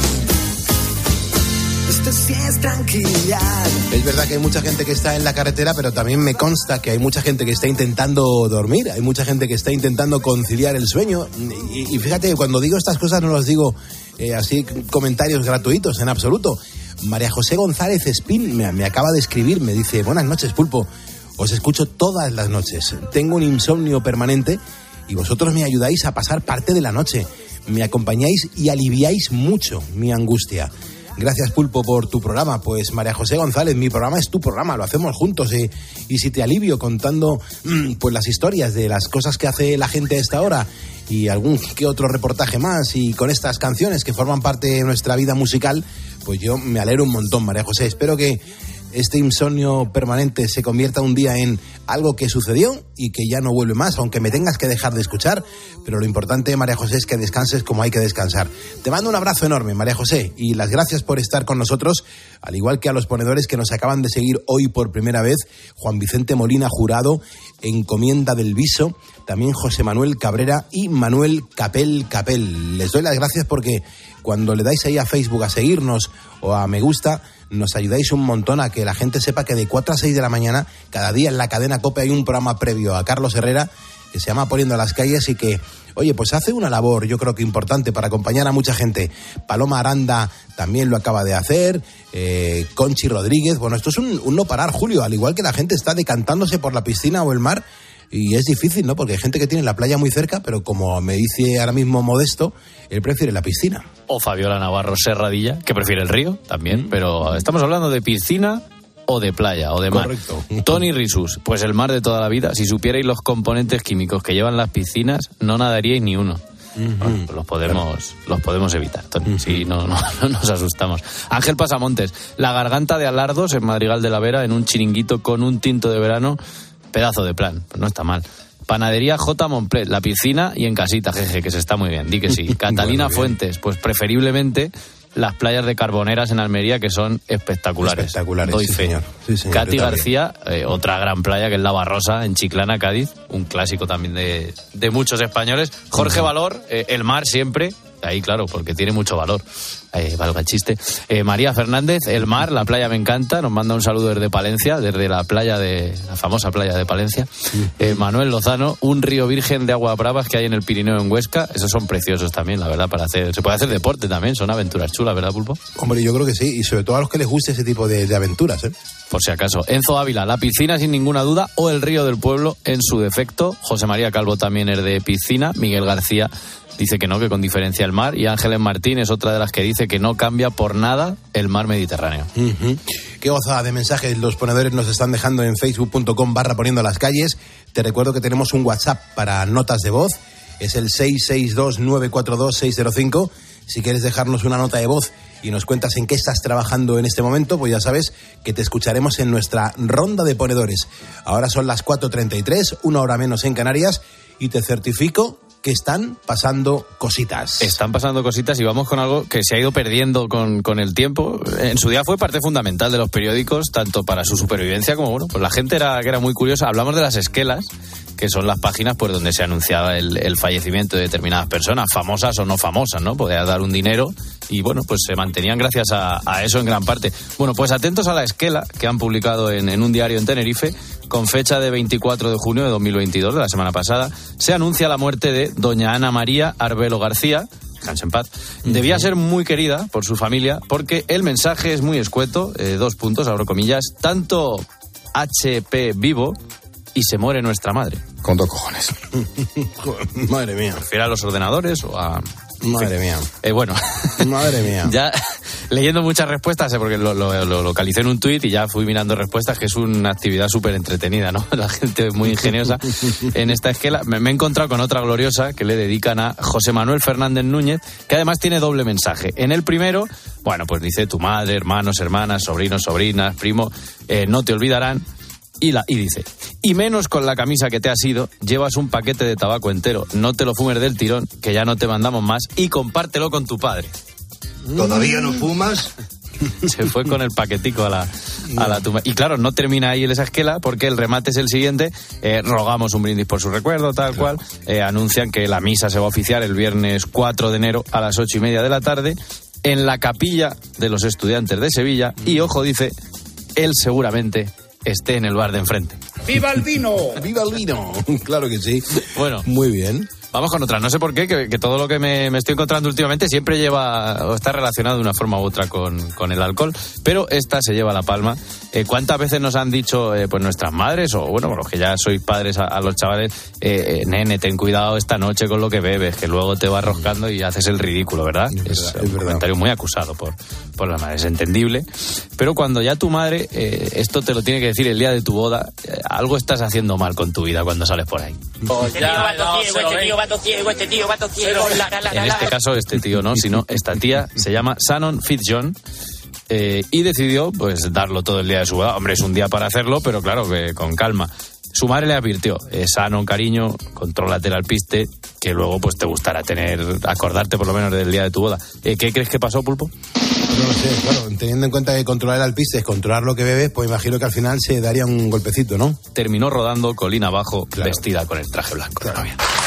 Esto sí es tranquilidad. Es verdad que hay mucha gente que está en la carretera, pero también me consta que hay mucha gente que está intentando dormir, hay mucha gente que está intentando conciliar el sueño. Y, y fíjate, cuando digo estas cosas no las digo eh, así, comentarios gratuitos, en absoluto. María José González Espín me, me acaba de escribir, me dice: buenas noches, Pulpo, os escucho todas las noches, tengo un insomnio permanente y vosotros me ayudáis a pasar parte de la noche, me acompañáis y aliviáis mucho mi angustia. Gracias, Pulpo, por tu programa. Pues María José González, mi programa es tu programa, lo hacemos juntos. Eh, y si te alivio contando mmm, pues las historias de las cosas que hace la gente a esta hora y algún que otro reportaje más y con estas canciones que forman parte de nuestra vida musical, pues yo me alegro un montón, María José. Espero que este insomnio permanente se convierta un día en algo que sucedió y que ya no vuelve más, aunque me tengas que dejar de escuchar, pero lo importante, María José, es que descanses como hay que descansar. Te mando un abrazo enorme, María José, y las gracias por estar con nosotros, al igual que a los ponedores que nos acaban de seguir hoy por primera vez: Juan Vicente Molina Jurado, Encomienda del Viso, también José Manuel Cabrera y Manuel Capel Capel. Les doy las gracias porque cuando le dais ahí a Facebook a seguirnos o a me gusta, nos ayudáis un montón a que la gente sepa que de cuatro a seis de la mañana, cada día en la cadena COPE hay un programa previo a Carlos Herrera que se llama Poniendo las Calles y que, oye, pues hace una labor yo creo que importante para acompañar a mucha gente. Paloma Aranda también lo acaba de hacer, eh, Conchi Rodríguez. Bueno, esto es un, un no parar, Julio, al igual que la gente está decantándose por la piscina o el mar. Y es difícil, ¿no? Porque hay gente que tiene la playa muy cerca, pero como me dice ahora mismo Modesto, él prefiere la piscina. O Fabiola Navarro Serradilla, que prefiere el río también, mm. pero estamos hablando de piscina o de playa o de mar. Correcto. Tony Risus, pues el mar de toda la vida. Si supierais los componentes químicos que llevan las piscinas, no nadaríais ni uno. Mm-hmm. Bueno, pues los podemos, claro. los podemos evitar, Tony. Mm-hmm. Sí, no, no, no nos asustamos. Ángel Pasamontes, la garganta de Alardos en Madrigal de la Vera, en un chiringuito con un tinto de verano. Pedazo de plan, pues no está mal. Panadería J. Montplet, la piscina y en casita, jeje, que se está muy bien, di que sí. Catalina bueno, Fuentes, pues preferiblemente las playas de Carboneras en Almería, que son espectaculares. Espectaculares, Doy sí, fe. señor. Sí, señor. Katy García, eh, otra gran playa que es La Barrosa, en Chiclana, Cádiz, un clásico también de, de muchos españoles. Jorge uh-huh. Valor, eh, el mar siempre, ahí claro, porque tiene mucho valor. Eh, valga el chiste. Eh, María Fernández, el mar, la playa me encanta, nos manda un saludo desde Palencia, desde la playa de la famosa playa de Palencia. Eh, Manuel Lozano, un río virgen de aguas bravas que hay en el Pirineo en Huesca, esos son preciosos también, la verdad, para hacer, se puede hacer deporte también, son aventuras chulas, ¿verdad, Pulpo? Hombre, yo creo que sí, y sobre todo a los que les guste ese tipo de, de aventuras, ¿eh? Por si acaso. Enzo Ávila, la piscina sin ninguna duda, o el río del pueblo en su defecto. José María Calvo también es de piscina. Miguel García dice que no, que con diferencia el mar. Y Ángeles Martín es otra de las que dice que no cambia por nada el mar Mediterráneo. Uh-huh. Qué gozada de mensajes los ponedores nos están dejando en facebook punto com barra poniendo las calles. Te recuerdo que tenemos un WhatsApp para notas de voz. Es el seis seis dos nueve cuatro dos seis cero cinco. Si quieres dejarnos una nota de voz y nos cuentas en qué estás trabajando en este momento, pues ya sabes que te escucharemos en nuestra ronda de ponedores. Ahora son las cuatro treinta y tres, una hora menos en Canarias, y te certifico que están pasando cositas. Están pasando cositas y vamos con algo que se ha ido perdiendo con, con el tiempo. En su día fue parte fundamental de los periódicos, tanto para su supervivencia como, bueno, pues la gente era, que era muy curiosa. Hablamos de las esquelas, que son las páginas pues donde se anunciaba el, el fallecimiento de determinadas personas, famosas o no famosas, ¿no? Podías dar un dinero y, bueno, pues se mantenían gracias a, a eso en gran parte. Bueno, pues atentos a la esquela que han publicado en, en un diario en Tenerife, con fecha de veinticuatro de junio de dos mil veintidós, de la semana pasada. Se anuncia la muerte de doña Ana María Arbelo García, descanse en paz. Debía ser muy querida por su familia porque el mensaje es muy escueto, eh, dos puntos, abro comillas, tanto H P vivo y se muere nuestra madre. Con dos cojones. Madre mía. ¿Refiere a los ordenadores o a...? Madre mía. Eh, bueno. Madre mía. Ya leyendo muchas respuestas, eh, porque lo, lo, lo localicé en un tuit y ya fui mirando respuestas, que es una actividad súper entretenida, ¿no? La gente muy ingeniosa en esta esquela. Me, me he encontrado con otra gloriosa que le dedican a José Manuel Fernández Núñez, que además tiene doble mensaje. En el primero, bueno, pues dice: tu madre, hermanos, hermanas, sobrinos, sobrinas, primo, eh, no te olvidarán. Y, la, y dice, y menos con la camisa que te has ido, llevas un paquete de tabaco entero, no te lo fumes del tirón, que ya no te mandamos más, y compártelo con tu padre. ¿Todavía no fumas? Se fue con el paquetico a la, a la tumba. Y claro, no termina ahí esa esquela, porque el remate es el siguiente. Eh, rogamos un brindis por su recuerdo, tal claro. cual. Eh, anuncian que la misa se va a oficiar el viernes cuatro de enero a las ocho y media de la tarde en la capilla de los Estudiantes de Sevilla. Y ojo, dice, él seguramente esté en el bar de enfrente. ¡Viva el vino! ¡Viva el vino! Claro que sí. Bueno. Muy bien. Vamos con otra. No sé por qué, que, que todo lo que me, me estoy encontrando últimamente siempre lleva o está relacionado de una forma u otra con, con el alcohol, pero esta se lleva la palma. Eh, ¿Cuántas veces nos han dicho eh, pues nuestras madres, o bueno, los que ya sois padres a, a los chavales, eh, eh, nene, ten cuidado esta noche con lo que bebes, que luego te vas roscando y haces el ridículo, ¿verdad? Es, es, verdad, es un verdad. comentario muy acusado por, por la madre, es entendible, pero cuando ya tu madre eh, esto te lo tiene que decir el día de tu boda, eh, algo estás haciendo mal con tu vida cuando sales por ahí. Este tío vato ciego, este tío vato ciego, este tío vato ciego. La, la, la, En este caso, este tío no, sino esta tía se llama Shannon Fitzjohn. Eh, y decidió pues darlo todo el día de su boda. Hombre, es un día para hacerlo, pero claro, que con calma. Su madre le advirtió, eh, Shannon, cariño, contrólate el alpiste, que luego pues te gustará tener, acordarte por lo menos del día de tu boda. Eh, ¿Qué crees que pasó, Pulpo? No lo sé, claro, teniendo en cuenta que controlar el alpiste es controlar lo que bebes, pues imagino que al final se daría un golpecito, ¿no? Terminó rodando colina abajo, claro. vestida con el traje blanco. Claro.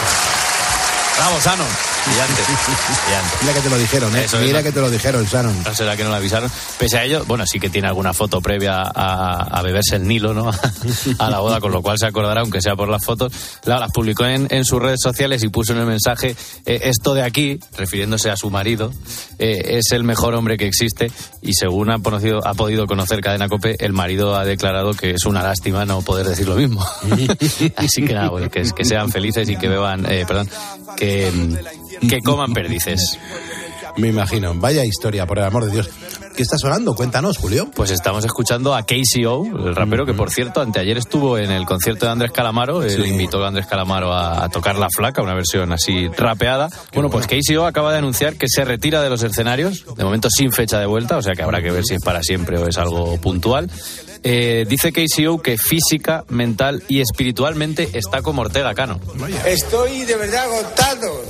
¡Bravo, Shannon! Brillante, brillante. Mira que te lo dijeron, ¿eh? Eso Mira es, que te lo dijeron, Shannon. No será que no la avisaron. Pese a ello, bueno, sí que tiene alguna foto previa a, a beberse el Nilo, ¿no? A la boda, con lo cual se acordará, aunque sea por las fotos. La, las publicó en, en sus redes sociales y puso en el mensaje, eh, esto de aquí, refiriéndose a su marido, eh, es el mejor hombre que existe, y según ha, conocido, ha podido conocer Cadena COPE, el marido ha declarado que es una lástima no poder decir lo mismo. Así que nada, bueno, que, que sean felices y que beban, eh, perdón, que... que coman perdices. Me imagino. Vaya historia, por el amor de Dios. ¿Qué está sonando? Cuéntanos, Julio. Pues estamos escuchando a K C O, el rapero, que por cierto, anteayer estuvo en el concierto de Andrés Calamaro. Sí. Él invitó a Andrés Calamaro a, a tocar La Flaca, una versión así rapeada. Qué bueno, bueno, pues K C O acaba de anunciar que se retira de los escenarios, de momento sin fecha de vuelta, o sea que habrá que ver si es para siempre o es algo puntual. Eh, dice K C O que física, mental y espiritualmente está como Ortega Cano. Estoy de verdad agotado.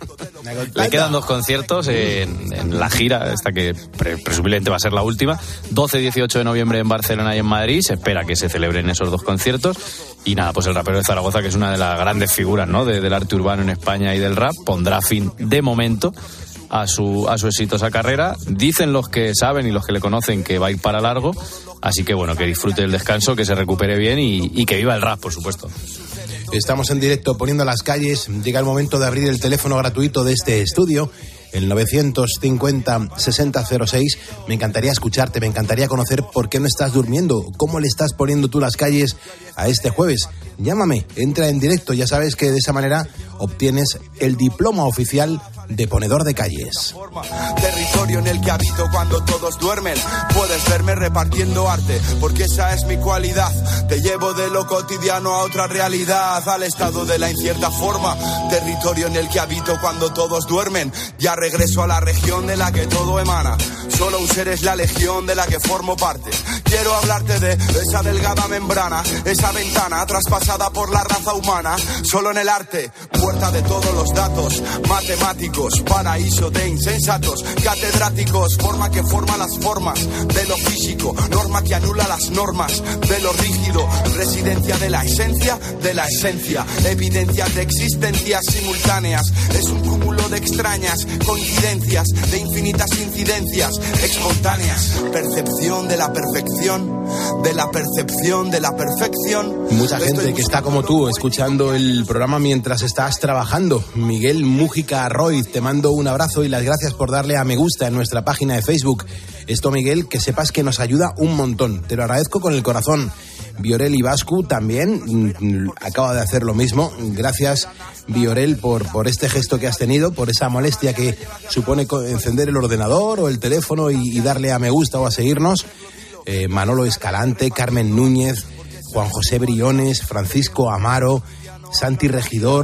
Le quedan dos conciertos en, en la gira, esta que pre, presumiblemente va a ser la última, doce y dieciocho de noviembre en Barcelona y en Madrid. Se espera que se celebren esos dos conciertos. Y nada, pues el rapero de Zaragoza, que es una de las grandes figuras, ¿no?, de, del arte urbano en España y del rap, pondrá fin de momento a su, a su exitosa carrera. Dicen los que saben y los que le conocen que va a ir para largo. Así que bueno, que disfrute el descanso, que se recupere bien y, y que viva el rap, por supuesto. Estamos en directo poniendo las calles. Llega el momento de abrir el teléfono gratuito de este estudio, el novecientos cincuenta sesenta cero seis. Me encantaría escucharte, me encantaría conocer por qué no estás durmiendo, cómo le estás poniendo tú las calles a este jueves. Llámame, entra en directo, ya sabes que de esa manera obtienes el diploma oficial de ponedor de calles. Territorio en el que habito cuando todos duermen. Puedes verme repartiendo arte, porque esa es mi cualidad. Te llevo de lo cotidiano a otra realidad, al estado de la incierta forma. Territorio en el que habito cuando todos duermen. Ya regreso a la región de la que todo emana. Solo un ser es la legión de la que formo parte. Quiero hablarte de esa delgada membrana, esa ventana traspasada por la raza humana. Solo en el arte, puerta de todos los datos matemáticos, paraíso de insensatos, catedráticos, forma que forma las formas de lo físico, norma que anula las normas de lo rígido, residencia de la esencia de la esencia, evidencias de existencias simultáneas. Es un cúmulo de extrañas coincidencias, de infinitas incidencias espontáneas, percepción de la perfección, de la percepción de la perfección. Mucha gente que está como tú escuchando el programa mientras estás trabajando. Miguel Mújica Roy, te mando un abrazo y las gracias por darle a me gusta en nuestra página de Facebook. Esto, Miguel, que sepas que nos ayuda un montón. Te lo agradezco con el corazón. Viorel Ibascu también acaba de hacer lo mismo. Gracias, Viorel, por, por este gesto que has tenido, por esa molestia que supone encender el ordenador o el teléfono y, y darle a me gusta o a seguirnos. Eh, Manolo Escalante, Carmen Núñez, Juan José Briones, Francisco Amaro, Santi Regidor,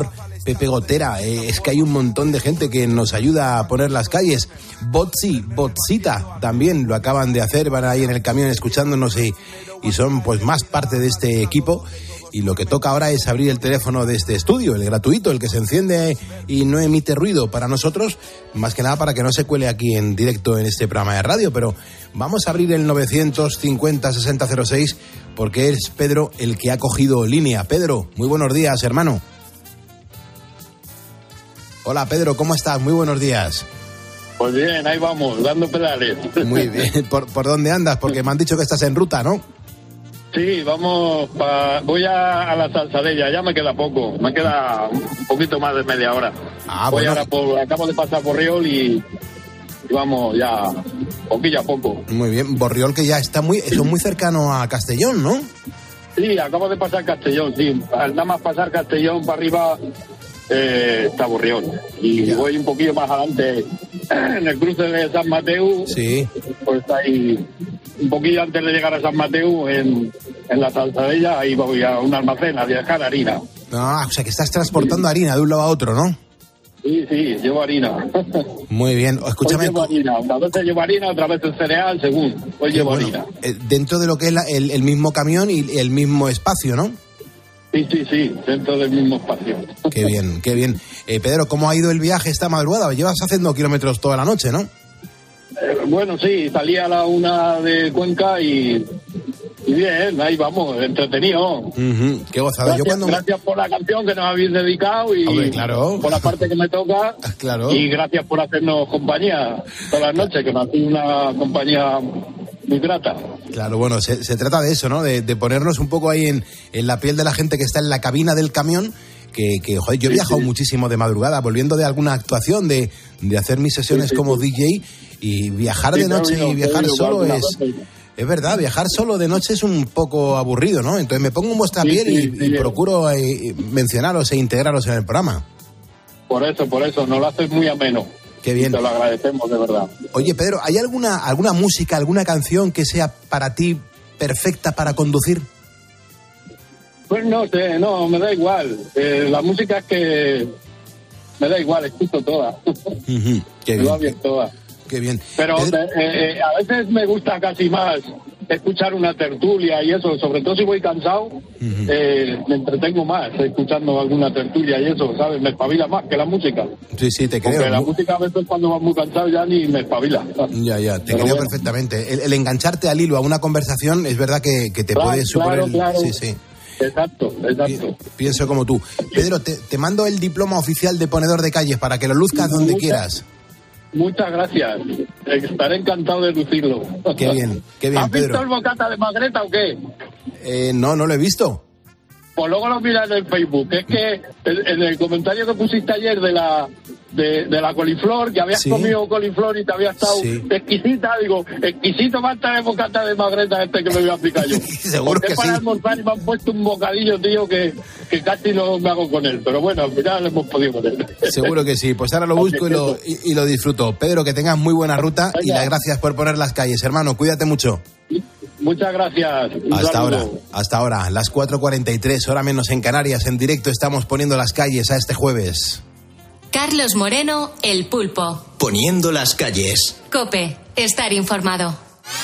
Pepe Gotera, eh, es que hay un montón de gente que nos ayuda a poner las calles. Botsi, Botsita también lo acaban de hacer, van ahí en el camión escuchándonos y, y son pues más parte de este equipo. Y lo que toca ahora es abrir el teléfono de este estudio, el gratuito, el que se enciende y no emite ruido para nosotros, más que nada para que no se cuele aquí en directo en este programa de radio. Pero vamos a abrir el novecientos cincuenta sesenta cero seis porque es Pedro el que ha cogido línea. Pedro, muy buenos días, hermano. Hola, Pedro, ¿cómo estás? Muy buenos días. Pues bien, ahí vamos, dando pedales. Muy bien. ¿Por, por dónde andas? Porque me han dicho que estás en ruta, ¿no? Sí, vamos, pa, voy a, a la Salsadella, ya me queda poco, me queda un poquito más de media hora. Ah, voy bueno. ahora por, acabo de pasar por Riol y, y vamos ya, poquillo a poco. Muy bien, Borriol que ya está muy, eso muy cercano a Castellón, ¿no? Sí, acabo de pasar Castellón, sí, al nada más pasar Castellón para arriba eh, está Borriol. Y ya. Voy un poquillo más adelante, en el cruce de San Mateo, sí. Pues está ahí, un poquillo antes de llegar a San Mateo, en, en la Salsadella, ahí voy a un almacén a dejar harina. Ah, o sea que estás transportando harina de un lado a otro, ¿no? Sí, sí, llevo harina. Muy bien, escúchame. Hoy llevo harina, una vez llevo harina, otra vez el cereal, según. Hoy llevo bueno, harina. Eh, dentro de lo que es la, el, el mismo camión y el mismo espacio, ¿no? Sí, sí, sí, dentro del mismo espacio. Qué bien, qué bien. Eh, Pedro, ¿cómo ha ido el viaje esta madrugada? Llevas haciendo kilómetros toda la noche, ¿no? Eh, bueno, sí, salí a la una de Cuenca y, y bien, ahí vamos, entretenido. Uh-huh, qué gozado. Gracias, Yo cuando... gracias por la canción que nos habéis dedicado y Hombre, claro. por la parte que me toca. Claro. Y gracias por hacernos compañía todas las noches, que nos hacéis una compañía muy grata. Claro, bueno, se, se trata de eso, ¿no? De, de ponernos un poco ahí en, en la piel de la gente que está en la cabina del camión. Que, que joder, yo he viajado sí, sí. muchísimo de madrugada, volviendo de alguna actuación, de, de hacer mis sesiones sí, sí, como sí. D J, y viajar sí, de noche y viajar solo es... Es verdad, viajar solo de noche es un poco aburrido, ¿no? Entonces me pongo en vuestra sí, piel sí, y, sí, y procuro eh, mencionaros e integraros en el programa. Por eso, por eso, nos lo haces muy ameno. Qué bien. Te lo agradecemos, de verdad. Oye, Pedro, ¿hay alguna, alguna música, alguna canción que sea para ti perfecta para conducir? Pues no sé, no, me da igual. Eh, la música es que me da igual, escucho toda. Uh-huh. Qué bien. Va bien toda. Qué bien. Pero eh, eh, a veces me gusta casi más escuchar una tertulia y eso, sobre todo si voy cansado, uh-huh. eh, me entretengo más escuchando alguna tertulia y eso, ¿sabes? Me espabila más que la música. Sí, sí, te creo. Porque la música a veces cuando vas muy cansado ya ni me espabila. Ya, ya, te Pero creo bueno. perfectamente. El, el engancharte al hilo a una conversación es verdad que, que te claro, puede suponer... Claro, claro. Sí, sí. Exacto, exacto. Pienso como tú. Pedro, te, te mando el diploma oficial de ponedor de calles para que lo luzcas donde muchas, quieras. Muchas gracias. Estaré encantado de lucirlo. Qué bien, qué bien, ¿Has Pedro? visto el bocata de Magreta o qué? Eh, no, no lo he visto. Pues luego lo miras en el Facebook. Es que en el comentario que pusiste ayer de la de, de la coliflor, que habías sí. comido coliflor y te había estado sí. exquisita, digo, exquisito va a estar el bocata de Magreta este que me voy a aplicar yo. Seguro que para sí. almorzar y me han puesto un bocadillo, tío, que, que casi no me hago con él. Pero bueno, al final lo hemos podido poner. Seguro que sí. Pues ahora lo busco y lo, y, y lo disfruto. Pedro, que tengas muy buena ruta. Venga. Y las gracias por poner las calles. Hermano, cuídate mucho. Muchas gracias. Un hasta saludo. ahora, hasta ahora, las cuatro cuarenta y tres, hora menos en Canarias. En directo estamos poniendo las calles a este jueves. Carlos Moreno, El Pulpo. Poniendo las calles. COPE, estar informado.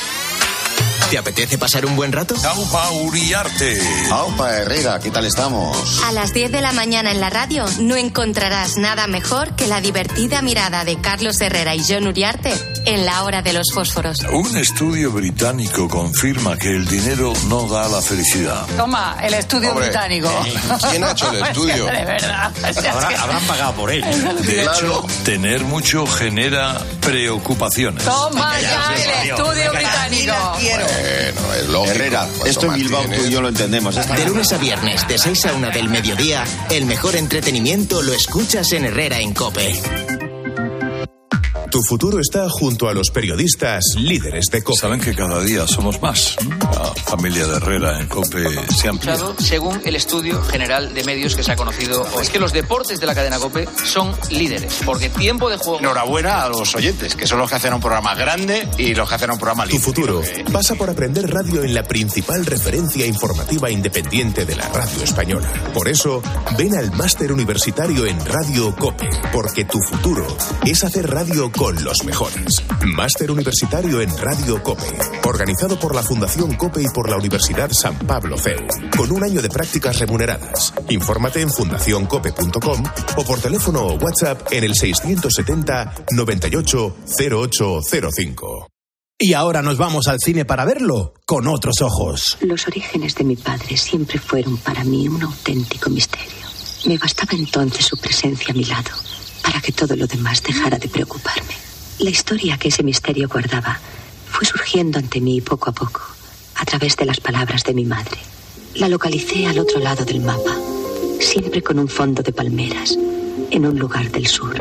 ¿Te apetece pasar un buen rato? Aupa Uriarte. Aupa Herrera, ¿qué tal estamos? A las diez de la mañana en la radio no encontrarás nada mejor que la divertida mirada de Carlos Herrera y John Uriarte en la hora de los fósforos. Un estudio británico confirma que el dinero no da la felicidad. Toma, el estudio Hombre, británico. ¿Quién ha hecho el estudio? De verdad. Habrá, habrán pagado por él. De hecho, tener mucho genera preocupaciones. Toma ya el estudio británico. Bueno, es lógico. Herrera, esto en Bilbao tú y yo lo entendemos. De lunes a viernes, de seis a una del mediodía, el mejor entretenimiento lo escuchas en Herrera en COPE. Tu Tu futuro está junto a los periodistas líderes de COPE. Saben que cada día somos más. La familia de Herrera en COPE se amplía. Según el estudio general de medios que se ha conocido, es que los deportes de la cadena COPE son líderes, porque tiempo de juego... Enhorabuena a los oyentes, que son los que hacen un programa grande y los que hacen un programa libre. Tu futuro pasa por aprender radio en la principal referencia informativa independiente de la radio española. Por eso, ven al máster universitario en Radio COPE, porque tu futuro es hacer radio con los mejores. Máster universitario en Radio COPE, organizado por la Fundación COPE y por la Universidad San Pablo C E U, con un año de prácticas remuneradas. Infórmate en fundación cope punto com o por teléfono o WhatsApp en el seiscientos setenta noventa y ocho cero ocho cero cinco. Y ahora nos vamos al cine para verlo con otros ojos. Los orígenes de mi padre siempre fueron para mí un auténtico misterio. Me bastaba entonces su presencia a mi lado para que todo lo demás dejara de preocuparme. La historia que ese misterio guardaba fue surgiendo ante mí poco a poco, a través de las palabras de mi madre. La localicé al otro lado del mapa, siempre con un fondo de palmeras, en un lugar del sur.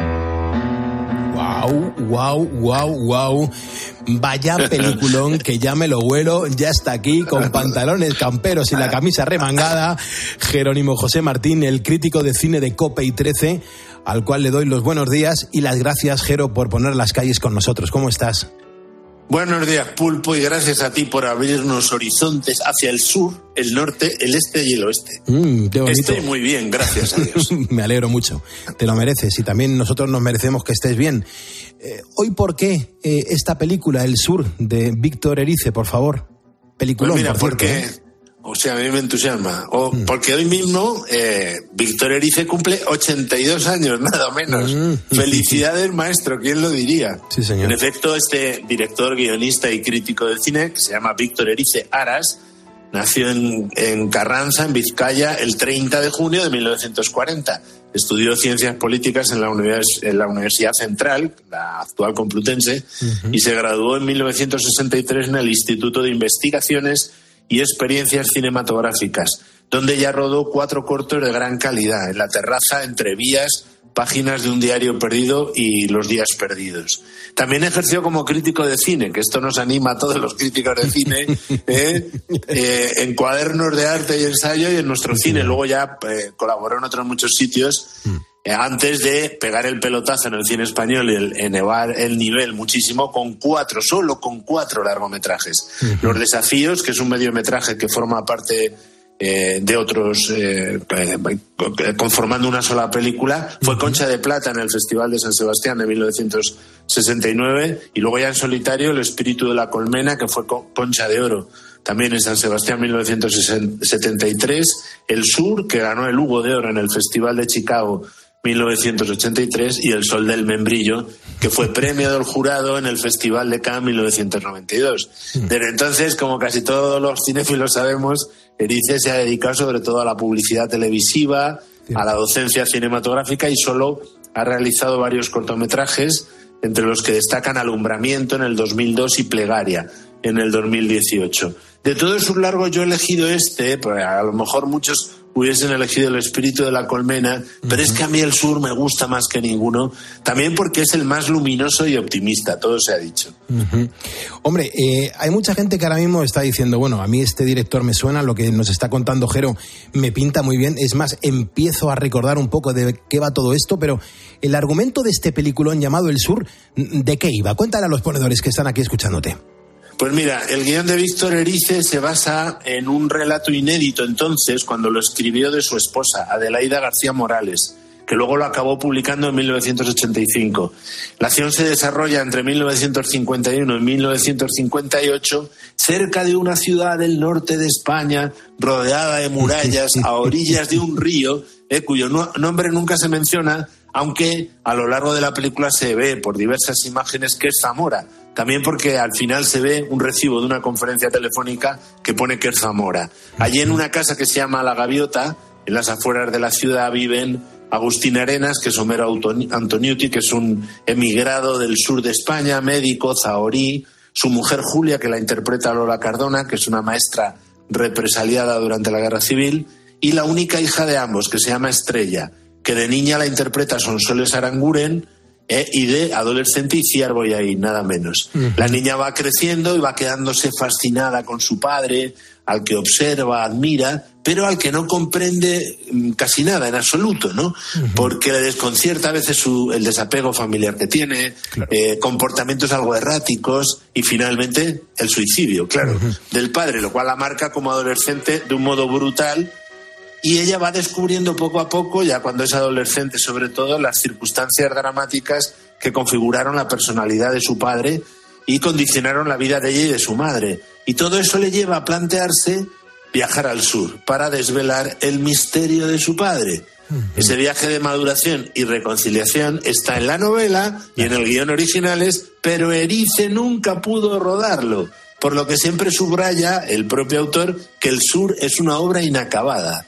Wow, wow, wow, wow. Vaya peliculón que ya me lo huelo, ya está aquí con pantalones camperos y la camisa remangada. Jerónimo José Martín, el crítico de cine de COPE y trece, al cual le doy los buenos días y las gracias, Jero, por poner las calles con nosotros. ¿Cómo estás? Buenos días, Pulpo, y gracias a ti por abrirnos horizontes hacia el sur, el norte, el este y el oeste. Mm, qué bonito. Estoy muy bien, gracias a Dios. Me alegro mucho. Te lo mereces y también nosotros nos merecemos que estés bien. Eh, Hoy, ¿por qué eh, esta película, El Sur, de Víctor Erice, por favor? Peliculón, Pues mira, por porque, cierto, ¿eh? o sea, a mí me entusiasma. O mm. Porque hoy mismo eh, Víctor Erice cumple ochenta y dos años, nada menos. Mm. Felicidades, maestro, ¿quién lo diría? Sí, señor. En efecto, este director, guionista y crítico de cine, que se llama Víctor Erice Aras, nació en, en Carranza, en Vizcaya, el treinta de junio de mil novecientos cuarenta. Estudió Ciencias Políticas en la, univers, en la Universidad Central, la actual Complutense, uh-huh. y se graduó en mil novecientos sesenta y tres en el Instituto de Investigaciones y Experiencias Cinematográficas, donde ya rodó cuatro cortos de gran calidad, En la terraza, Entre vías, Páginas de un diario perdido y Los días perdidos. También ejerció como crítico de cine, que esto nos anima a todos los críticos de cine, eh, eh, en Cuadernos de Arte y Ensayo y en Nuestro Cine. Luego ya eh, colaboró en otros muchos sitios, eh, antes de pegar el pelotazo en el cine español y el, elevar el nivel muchísimo con cuatro, solo con cuatro largometrajes. Uh-huh. Los Desafíos, que es un mediometraje que forma parte... Eh, de otros eh, eh, conformando una sola película, fue Concha de Plata en el Festival de San Sebastián de mil novecientos sesenta y nueve, y luego ya en solitario El Espíritu de la Colmena, que fue Concha de Oro también en San Sebastián mil novecientos setenta y tres, El Sur, que ganó el Hugo de Oro en el Festival de Chicago mil novecientos ochenta y tres, y El Sol del Membrillo, que fue premio del jurado en el Festival de Cannes mil novecientos noventa y dos. Desde entonces, como casi todos los cinéfilos sabemos, Erice se ha dedicado sobre todo a la publicidad televisiva, a la docencia cinematográfica, y solo ha realizado varios cortometrajes, entre los que destacan Alumbramiento en el dos mil dos y Plegaria en el dos mil dieciocho. De todos sus largos yo he elegido este, pues a lo mejor muchos hubiesen elegido El Espíritu de la Colmena, pero uh-huh. es que a mí El Sur me gusta más que ninguno, también porque es el más luminoso y optimista, todo se ha dicho. Uh-huh. Hombre, eh, hay mucha gente que ahora mismo está diciendo, bueno, a mí este director me suena, lo que nos está contando Jero me pinta muy bien, es más, empiezo a recordar un poco de qué va todo esto, pero el argumento de este peliculón llamado El Sur, ¿de qué iba? Cuéntale a los ponedores que están aquí escuchándote. Pues mira, el guión de Víctor Erice se basa en un relato inédito entonces, cuando lo escribió de su esposa, Adelaida García Morales, que luego lo acabó publicando en mil novecientos ochenta y cinco. La acción se desarrolla entre mil novecientos cincuenta y uno y mil novecientos cincuenta y ocho, cerca de una ciudad del norte de España, rodeada de murallas, a orillas de un río, eh, cuyo no- nombre nunca se menciona, aunque a lo largo de la película se ve por diversas imágenes que es Zamora. También porque al final se ve un recibo de una conferencia telefónica que pone que es Zamora. Allí en una casa que se llama La Gaviota, en las afueras de la ciudad, viven Agustín Arenas, que es Homero Antoniuti, que es un emigrado del sur de España, médico, zahorí, su mujer Julia, que la interpreta Lola Cardona, que es una maestra represaliada durante la Guerra Civil, y la única hija de ambos, que se llama Estrella, que de niña la interpreta Sonsoles Aranguren, eh, y de adolescente y Ciervo y ahí, nada menos. Uh-huh. La niña va creciendo y va quedándose fascinada con su padre, al que observa, admira, pero al que no comprende casi nada en absoluto, ¿no? Uh-huh. Porque le desconcierta a veces su, el desapego familiar que tiene, claro. eh, comportamientos algo erráticos y finalmente el suicidio, claro, uh-huh. del padre, lo cual la marca como adolescente de un modo brutal. Y ella va descubriendo poco a poco, ya cuando es adolescente sobre todo, las circunstancias dramáticas que configuraron la personalidad de su padre y condicionaron la vida de ella y de su madre. Y todo eso le lleva a plantearse viajar al sur para desvelar el misterio de su padre. Uh-huh. Ese viaje de maduración y reconciliación está en la novela y en el guión originales, pero Erice nunca pudo rodarlo, por lo que siempre subraya el propio autor que El sur es una obra inacabada.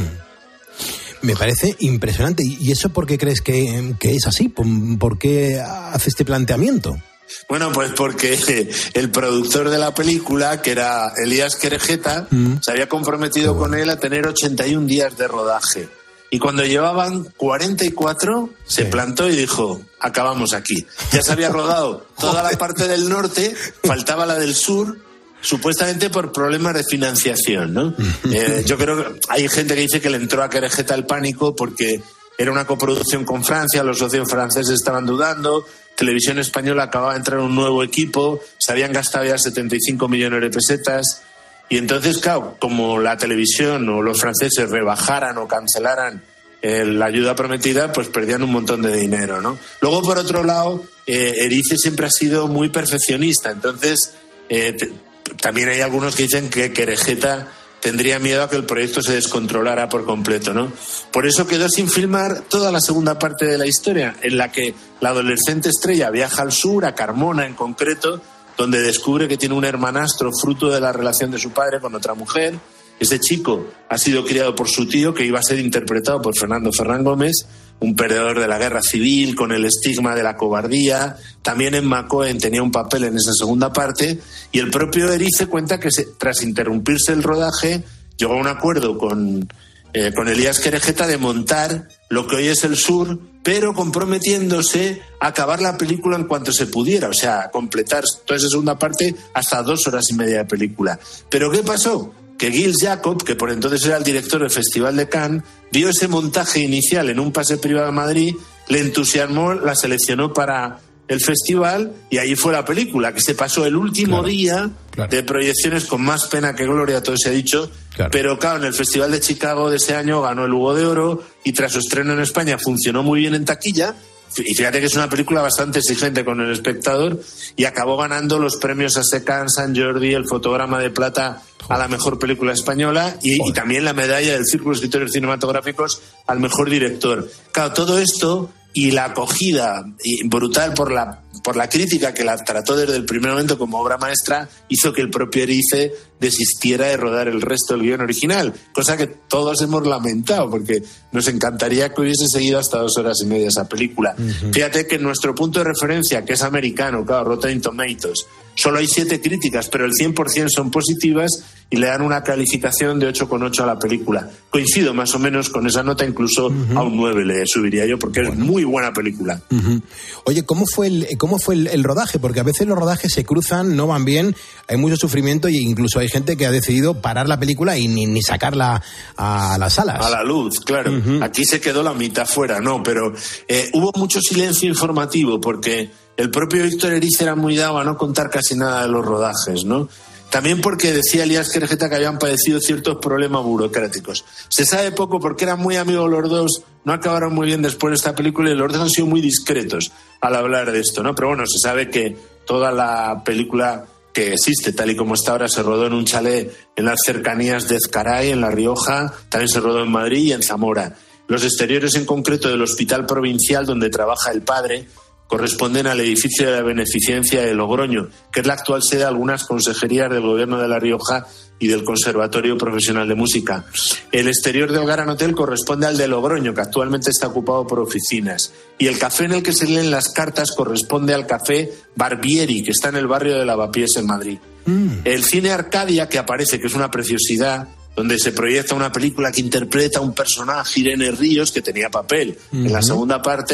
Mm. Me parece impresionante. ¿Y eso por qué crees que, que es así? ¿Por qué hace este planteamiento? Bueno, pues porque el productor de la película, que era Elías Querejeta, mm. se había comprometido con él a tener ochenta y un días de rodaje. Y cuando llevaban cuarenta y cuatro, sí. se plantó y dijo, acabamos aquí. Ya se había rodado toda la parte del norte, faltaba la del sur, supuestamente por problemas de financiación, ¿no? eh, yo creo que hay gente que dice que le entró a Querejeta el pánico porque era una coproducción con Francia, los socios franceses estaban dudando, Televisión Española acababa de entrar un nuevo equipo, se habían gastado ya setenta y cinco millones de pesetas, y entonces, claro, como la televisión o los franceses rebajaran o cancelaran eh, la ayuda prometida, pues perdían un montón de dinero, ¿no? Luego, por otro lado, eh, Erice siempre ha sido muy perfeccionista, entonces eh, t- también hay algunos que dicen que Querejeta tendría miedo a que el proyecto se descontrolara por completo, ¿no? Por eso quedó sin filmar toda la segunda parte de la historia, en la que la adolescente estrella viaja al sur, a Carmona en concreto, donde descubre que tiene un hermanastro fruto de la relación de su padre con otra mujer. Ese chico ha sido criado por su tío, que iba a ser interpretado por Fernando Ferrán Gómez, un perdedor de la guerra civil, con el estigma de la cobardía. También en Macoen tenía un papel en esa segunda parte, y el propio Erice cuenta que se, tras interrumpirse el rodaje, llegó a un acuerdo con, eh, con Elías Querejeta de montar lo que hoy es El Sur, pero comprometiéndose a acabar la película en cuanto se pudiera, o sea, completar toda esa segunda parte hasta dos horas y media de película. ¿Pero qué pasó? Que Gilles Jacob, que por entonces era el director del Festival de Cannes, vio ese montaje inicial en un pase privado de Madrid, le entusiasmó, la seleccionó para el festival y ahí fue la película, que se pasó el último claro, día claro. de proyecciones con más pena que gloria, todo se ha dicho, claro. pero claro, en el Festival de Chicago de ese año ganó el Hugo de Oro y tras su estreno en España funcionó muy bien en taquilla. Y fíjate que es una película bastante exigente con el espectador y acabó ganando los premios A S E C A N, San Jordi, el Fotograma de Plata a la mejor película española y, y también la medalla del Círculo de Escritores Cinematográficos al mejor director. Claro, todo esto y la acogida brutal por la por la crítica que la trató desde el primer momento como obra maestra hizo que el propio Erice desistiera de rodar el resto del guión original, cosa que todos hemos lamentado porque nos encantaría que hubiese seguido hasta dos horas y media esa película. Uh-huh. Fíjate que nuestro punto de referencia, que es americano, claro, Rotten Tomatoes, solo hay siete críticas, pero el cien por ciento son positivas y le dan una calificación de ocho coma ocho a la película. Coincido más o menos con esa nota, incluso uh-huh. a un nueve le subiría yo, porque bueno. es muy buena película. Uh-huh. Oye, ¿cómo fue el cómo fue el, el rodaje? Porque a veces los rodajes se cruzan, no van bien, hay mucho sufrimiento e incluso hay gente que ha decidido parar la película y ni, ni sacarla a las salas. A la luz, claro. Uh-huh. Aquí se quedó la mitad fuera, no, pero eh, hubo mucho silencio informativo porque el propio Víctor Erice era muy dado a no contar casi nada de los rodajes, ¿no? También porque decía Elías Querejeta que habían padecido ciertos problemas burocráticos. Se sabe poco porque eran muy amigos los dos, no acabaron muy bien después de esta película y los dos han sido muy discretos al hablar de esto, ¿no? Pero bueno, se sabe que toda la película que existe, tal y como está ahora, se rodó en un chalet en las cercanías de Ezcaray, en La Rioja, también se rodó en Madrid y en Zamora. Los exteriores en concreto del Hospital Provincial donde trabaja el padre corresponden al edificio de la Beneficencia de Logroño, que es la actual sede de algunas consejerías del Gobierno de La Rioja y del Conservatorio Profesional de Música. El exterior del Gran Hotel corresponde al de Logroño, que actualmente está ocupado por oficinas. Y el café en el que se leen las cartas corresponde al Café Barbieri, que está en el barrio de Lavapiés, en Madrid. Mm. El Cine Arcadia, que aparece, que es una preciosidad, donde se proyecta una película que interpreta a un personaje, Irene Ríos, que tenía papel mm-hmm. en la segunda parte.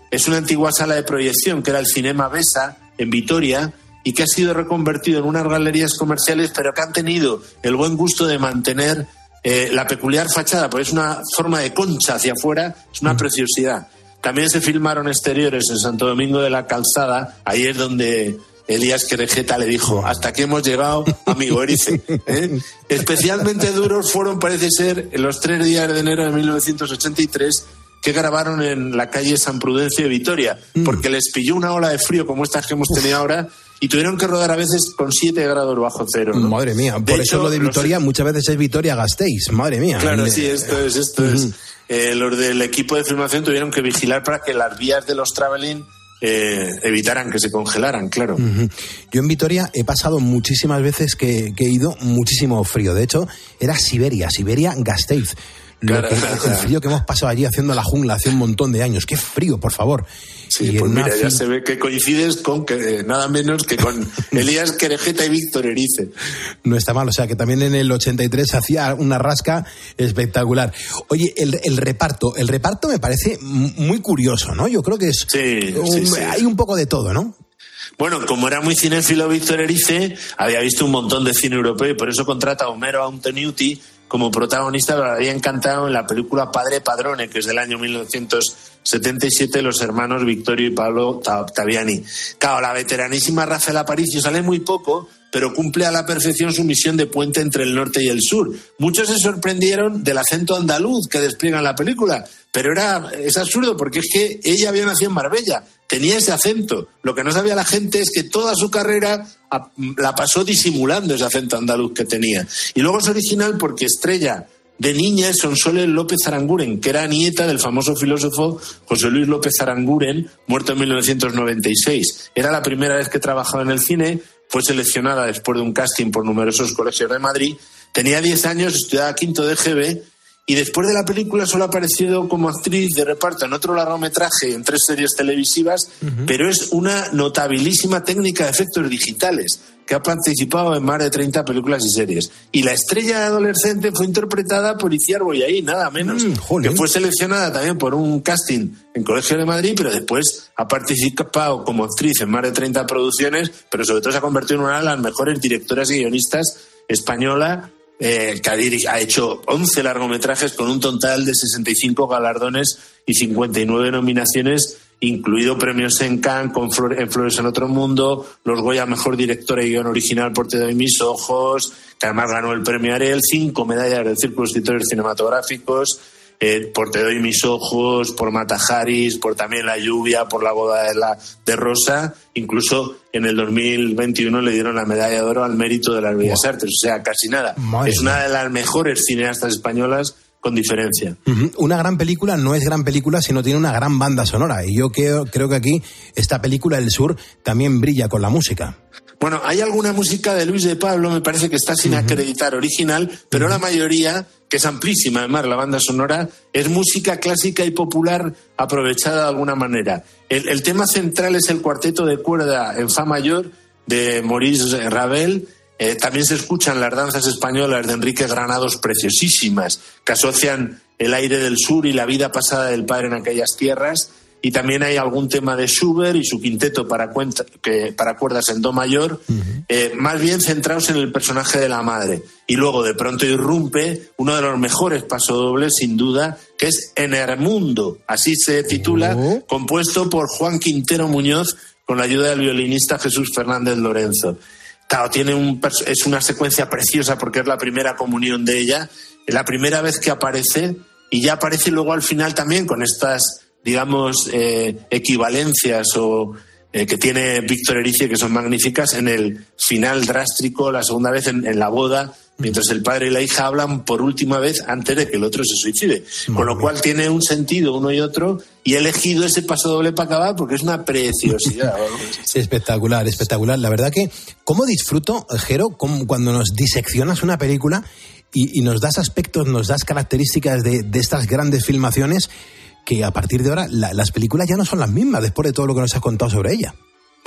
es una antigua sala de proyección que era el Cinema Besa en Vitoria y que ha sido reconvertido en unas galerías comerciales, pero que han tenido el buen gusto de mantener eh, la peculiar fachada, porque es una forma de concha hacia afuera, es una preciosidad. También se filmaron exteriores en Santo Domingo de la Calzada, ahí es donde Elías Querejeta le dijo: hasta aquí hemos llegado, amigo Erice. ¿Eh? Especialmente duros fueron, parece ser, los tres días de enero de mil novecientos ochenta y tres que grabaron en la calle San Prudencio de Vitoria, porque les pilló una ola de frío como estas que hemos tenido ahora y tuvieron que rodar a veces con siete grados bajo cero, ¿no? Madre mía, por de eso hecho, lo de Vitoria los... muchas veces es Vitoria-Gasteiz, madre mía. Claro, El... sí, esto es, esto uh-huh. es. Eh, los del equipo de filmación tuvieron que vigilar para que las vías de los traveling eh, evitaran que se congelaran, claro. Uh-huh. Yo en Vitoria he pasado muchísimas veces que, que he ido muchísimo frío. De hecho, era Siberia, Siberia-Gasteiz. Lo Claro, que, claro. el frío que hemos pasado allí haciendo la jungla hace un montón de años. ¡Qué frío, por favor! Sí, y pues en mira, una ya fin- se ve que coincides con que eh, nada menos que con Elías Querejeta y Víctor Erice. No está mal, o sea que también en el ochenta y tres hacía una rasca espectacular. Oye, el, el reparto, el reparto me parece m- muy curioso, ¿no? Yo creo que es Sí, un- sí, sí. hay un poco de todo, ¿no? Bueno, como era muy cinéfilo Víctor Erice, había visto un montón de cine europeo y por eso contrata a Homero Antoniuti como protagonista, pero le había encantado en la película Padre Padrone, que es del año mil novecientos setenta y siete, los hermanos Vittorio y Pablo Taviani. Claro, la veteranísima Rafael Aparicio sale muy poco, pero cumple a la perfección su misión de puente entre el norte y el sur. Muchos se sorprendieron del acento andaluz que despliega en la película, pero era es absurdo porque es que ella había nacido en Marbella, tenía ese acento. Lo que no sabía la gente es que toda su carrera a, la pasó disimulando ese acento andaluz que tenía. Y luego es original porque estrella de niña es Sonsoles López Aranguren, que era nieta del famoso filósofo José Luis López Aranguren, muerto en mil novecientos noventa y seis. Era la primera vez que trabajaba en el cine, fue seleccionada después de un casting por numerosos colegios de Madrid, tenía diez años, estudiaba quinto de G B y después de la película solo ha aparecido como actriz de reparto en otro largometraje y en tres series televisivas, uh-huh. pero es una notabilísima técnica de efectos digitales que ha participado en más de treinta películas y series. Y la estrella adolescente fue interpretada por Itziar Bollaín, nada menos, mm, que fue seleccionada también por un casting en Colegio de Madrid, pero después ha participado como actriz en más de treinta producciones, pero sobre todo se ha convertido en una de las mejores directoras y guionistas española, eh, que ha, dirig- ha hecho once largometrajes con un total de sesenta y cinco galardones y cincuenta y nueve nominaciones, incluido premios en Cannes, con Flor- en Flores en Otro Mundo, los Goya Mejor Directora y Guión Original por Te doy mis ojos, que además ganó el premio Ariel, cinco medallas del Círculo de Escritores Cinematográficos, eh, por Te doy mis ojos, por Mata Haris, por también La lluvia, por La boda de, la, de Rosa, incluso en el dos mil veintiuno le dieron la medalla de oro al mérito de las Bellas wow. Artes, o sea, casi nada. Madre es una de las mejores cineastas españolas con diferencia. Uh-huh. Una gran película no es gran película si no tiene una gran banda sonora. Y yo creo, creo que aquí esta película El Sur también brilla con la música. Bueno, hay alguna música de Luis de Pablo, me parece que está sin uh-huh. acreditar original, pero uh-huh. la mayoría, que es amplísima además la banda sonora, es música clásica y popular aprovechada de alguna manera. El, el tema central es el cuarteto de cuerda en fa mayor de Maurice Ravel. Eh, también se escuchan las danzas españolas de Enrique Granados, preciosísimas, que asocian el aire del sur y la vida pasada del padre en aquellas tierras. Y también hay algún tema de Schubert y su quinteto para, cuenta, que, para cuerdas en do mayor, uh-huh. eh, más bien centrados en el personaje de la madre. Y luego de pronto irrumpe uno de los mejores pasodobles, sin duda, que es Enermundo, así se titula, uh-huh. compuesto por Juan Quintero Muñoz con la ayuda del violinista Jesús Fernández Lorenzo. Claro, tiene un, es una secuencia preciosa porque es la primera comunión de ella, es la primera vez que aparece y ya aparece luego al final también con estas, digamos, eh, equivalencias o eh, que tiene Víctor Erice, que son magníficas, en el final drástico, la segunda vez en, en la boda, mientras el padre y la hija hablan por última vez antes de que el otro se suicide. Con lo cual tiene un sentido uno y otro, y he elegido ese paso doble para acabar porque es una preciosidad. Espectacular, espectacular. La verdad que, ¿cómo disfruto, Jero, cómo, cuando nos diseccionas una película y, y nos das aspectos, nos das características de, de estas grandes filmaciones, que a partir de ahora la, las películas ya no son las mismas después de todo lo que nos has contado sobre ella?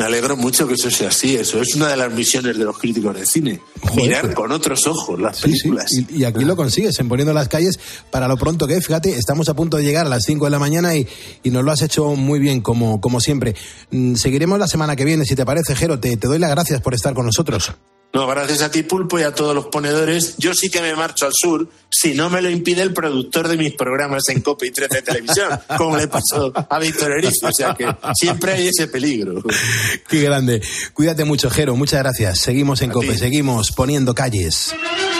Me alegro mucho que eso sea así. Eso es una de las misiones de los críticos de cine. Joder, mirar pues. con otros ojos las Sí, películas. sí. Y, y aquí lo consigues, en Poniendo las Calles, para lo pronto que, fíjate, estamos a punto de llegar a las cinco de la mañana y, y nos lo has hecho muy bien, como, como siempre. Mm, seguiremos la semana que viene, si te parece, Jero. Te, te doy las gracias por estar con nosotros. No, gracias a ti, Pulpo, y a todos los ponedores. Yo sí que me marcho al sur, si no me lo impide el productor de mis programas en COPE y trece Televisión, como le pasó a Víctor Erice. O sea que siempre hay ese peligro. Qué grande. Cuídate mucho, Jero. Muchas gracias. Seguimos en A COPE, ti. seguimos poniendo calles.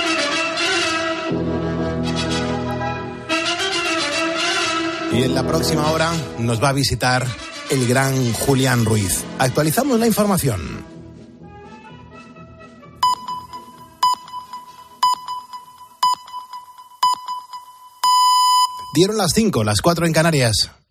Y en la próxima hora nos va a visitar el gran Julián Ruiz. Actualizamos la información. Dieron las cinco, las cuatro en Canarias.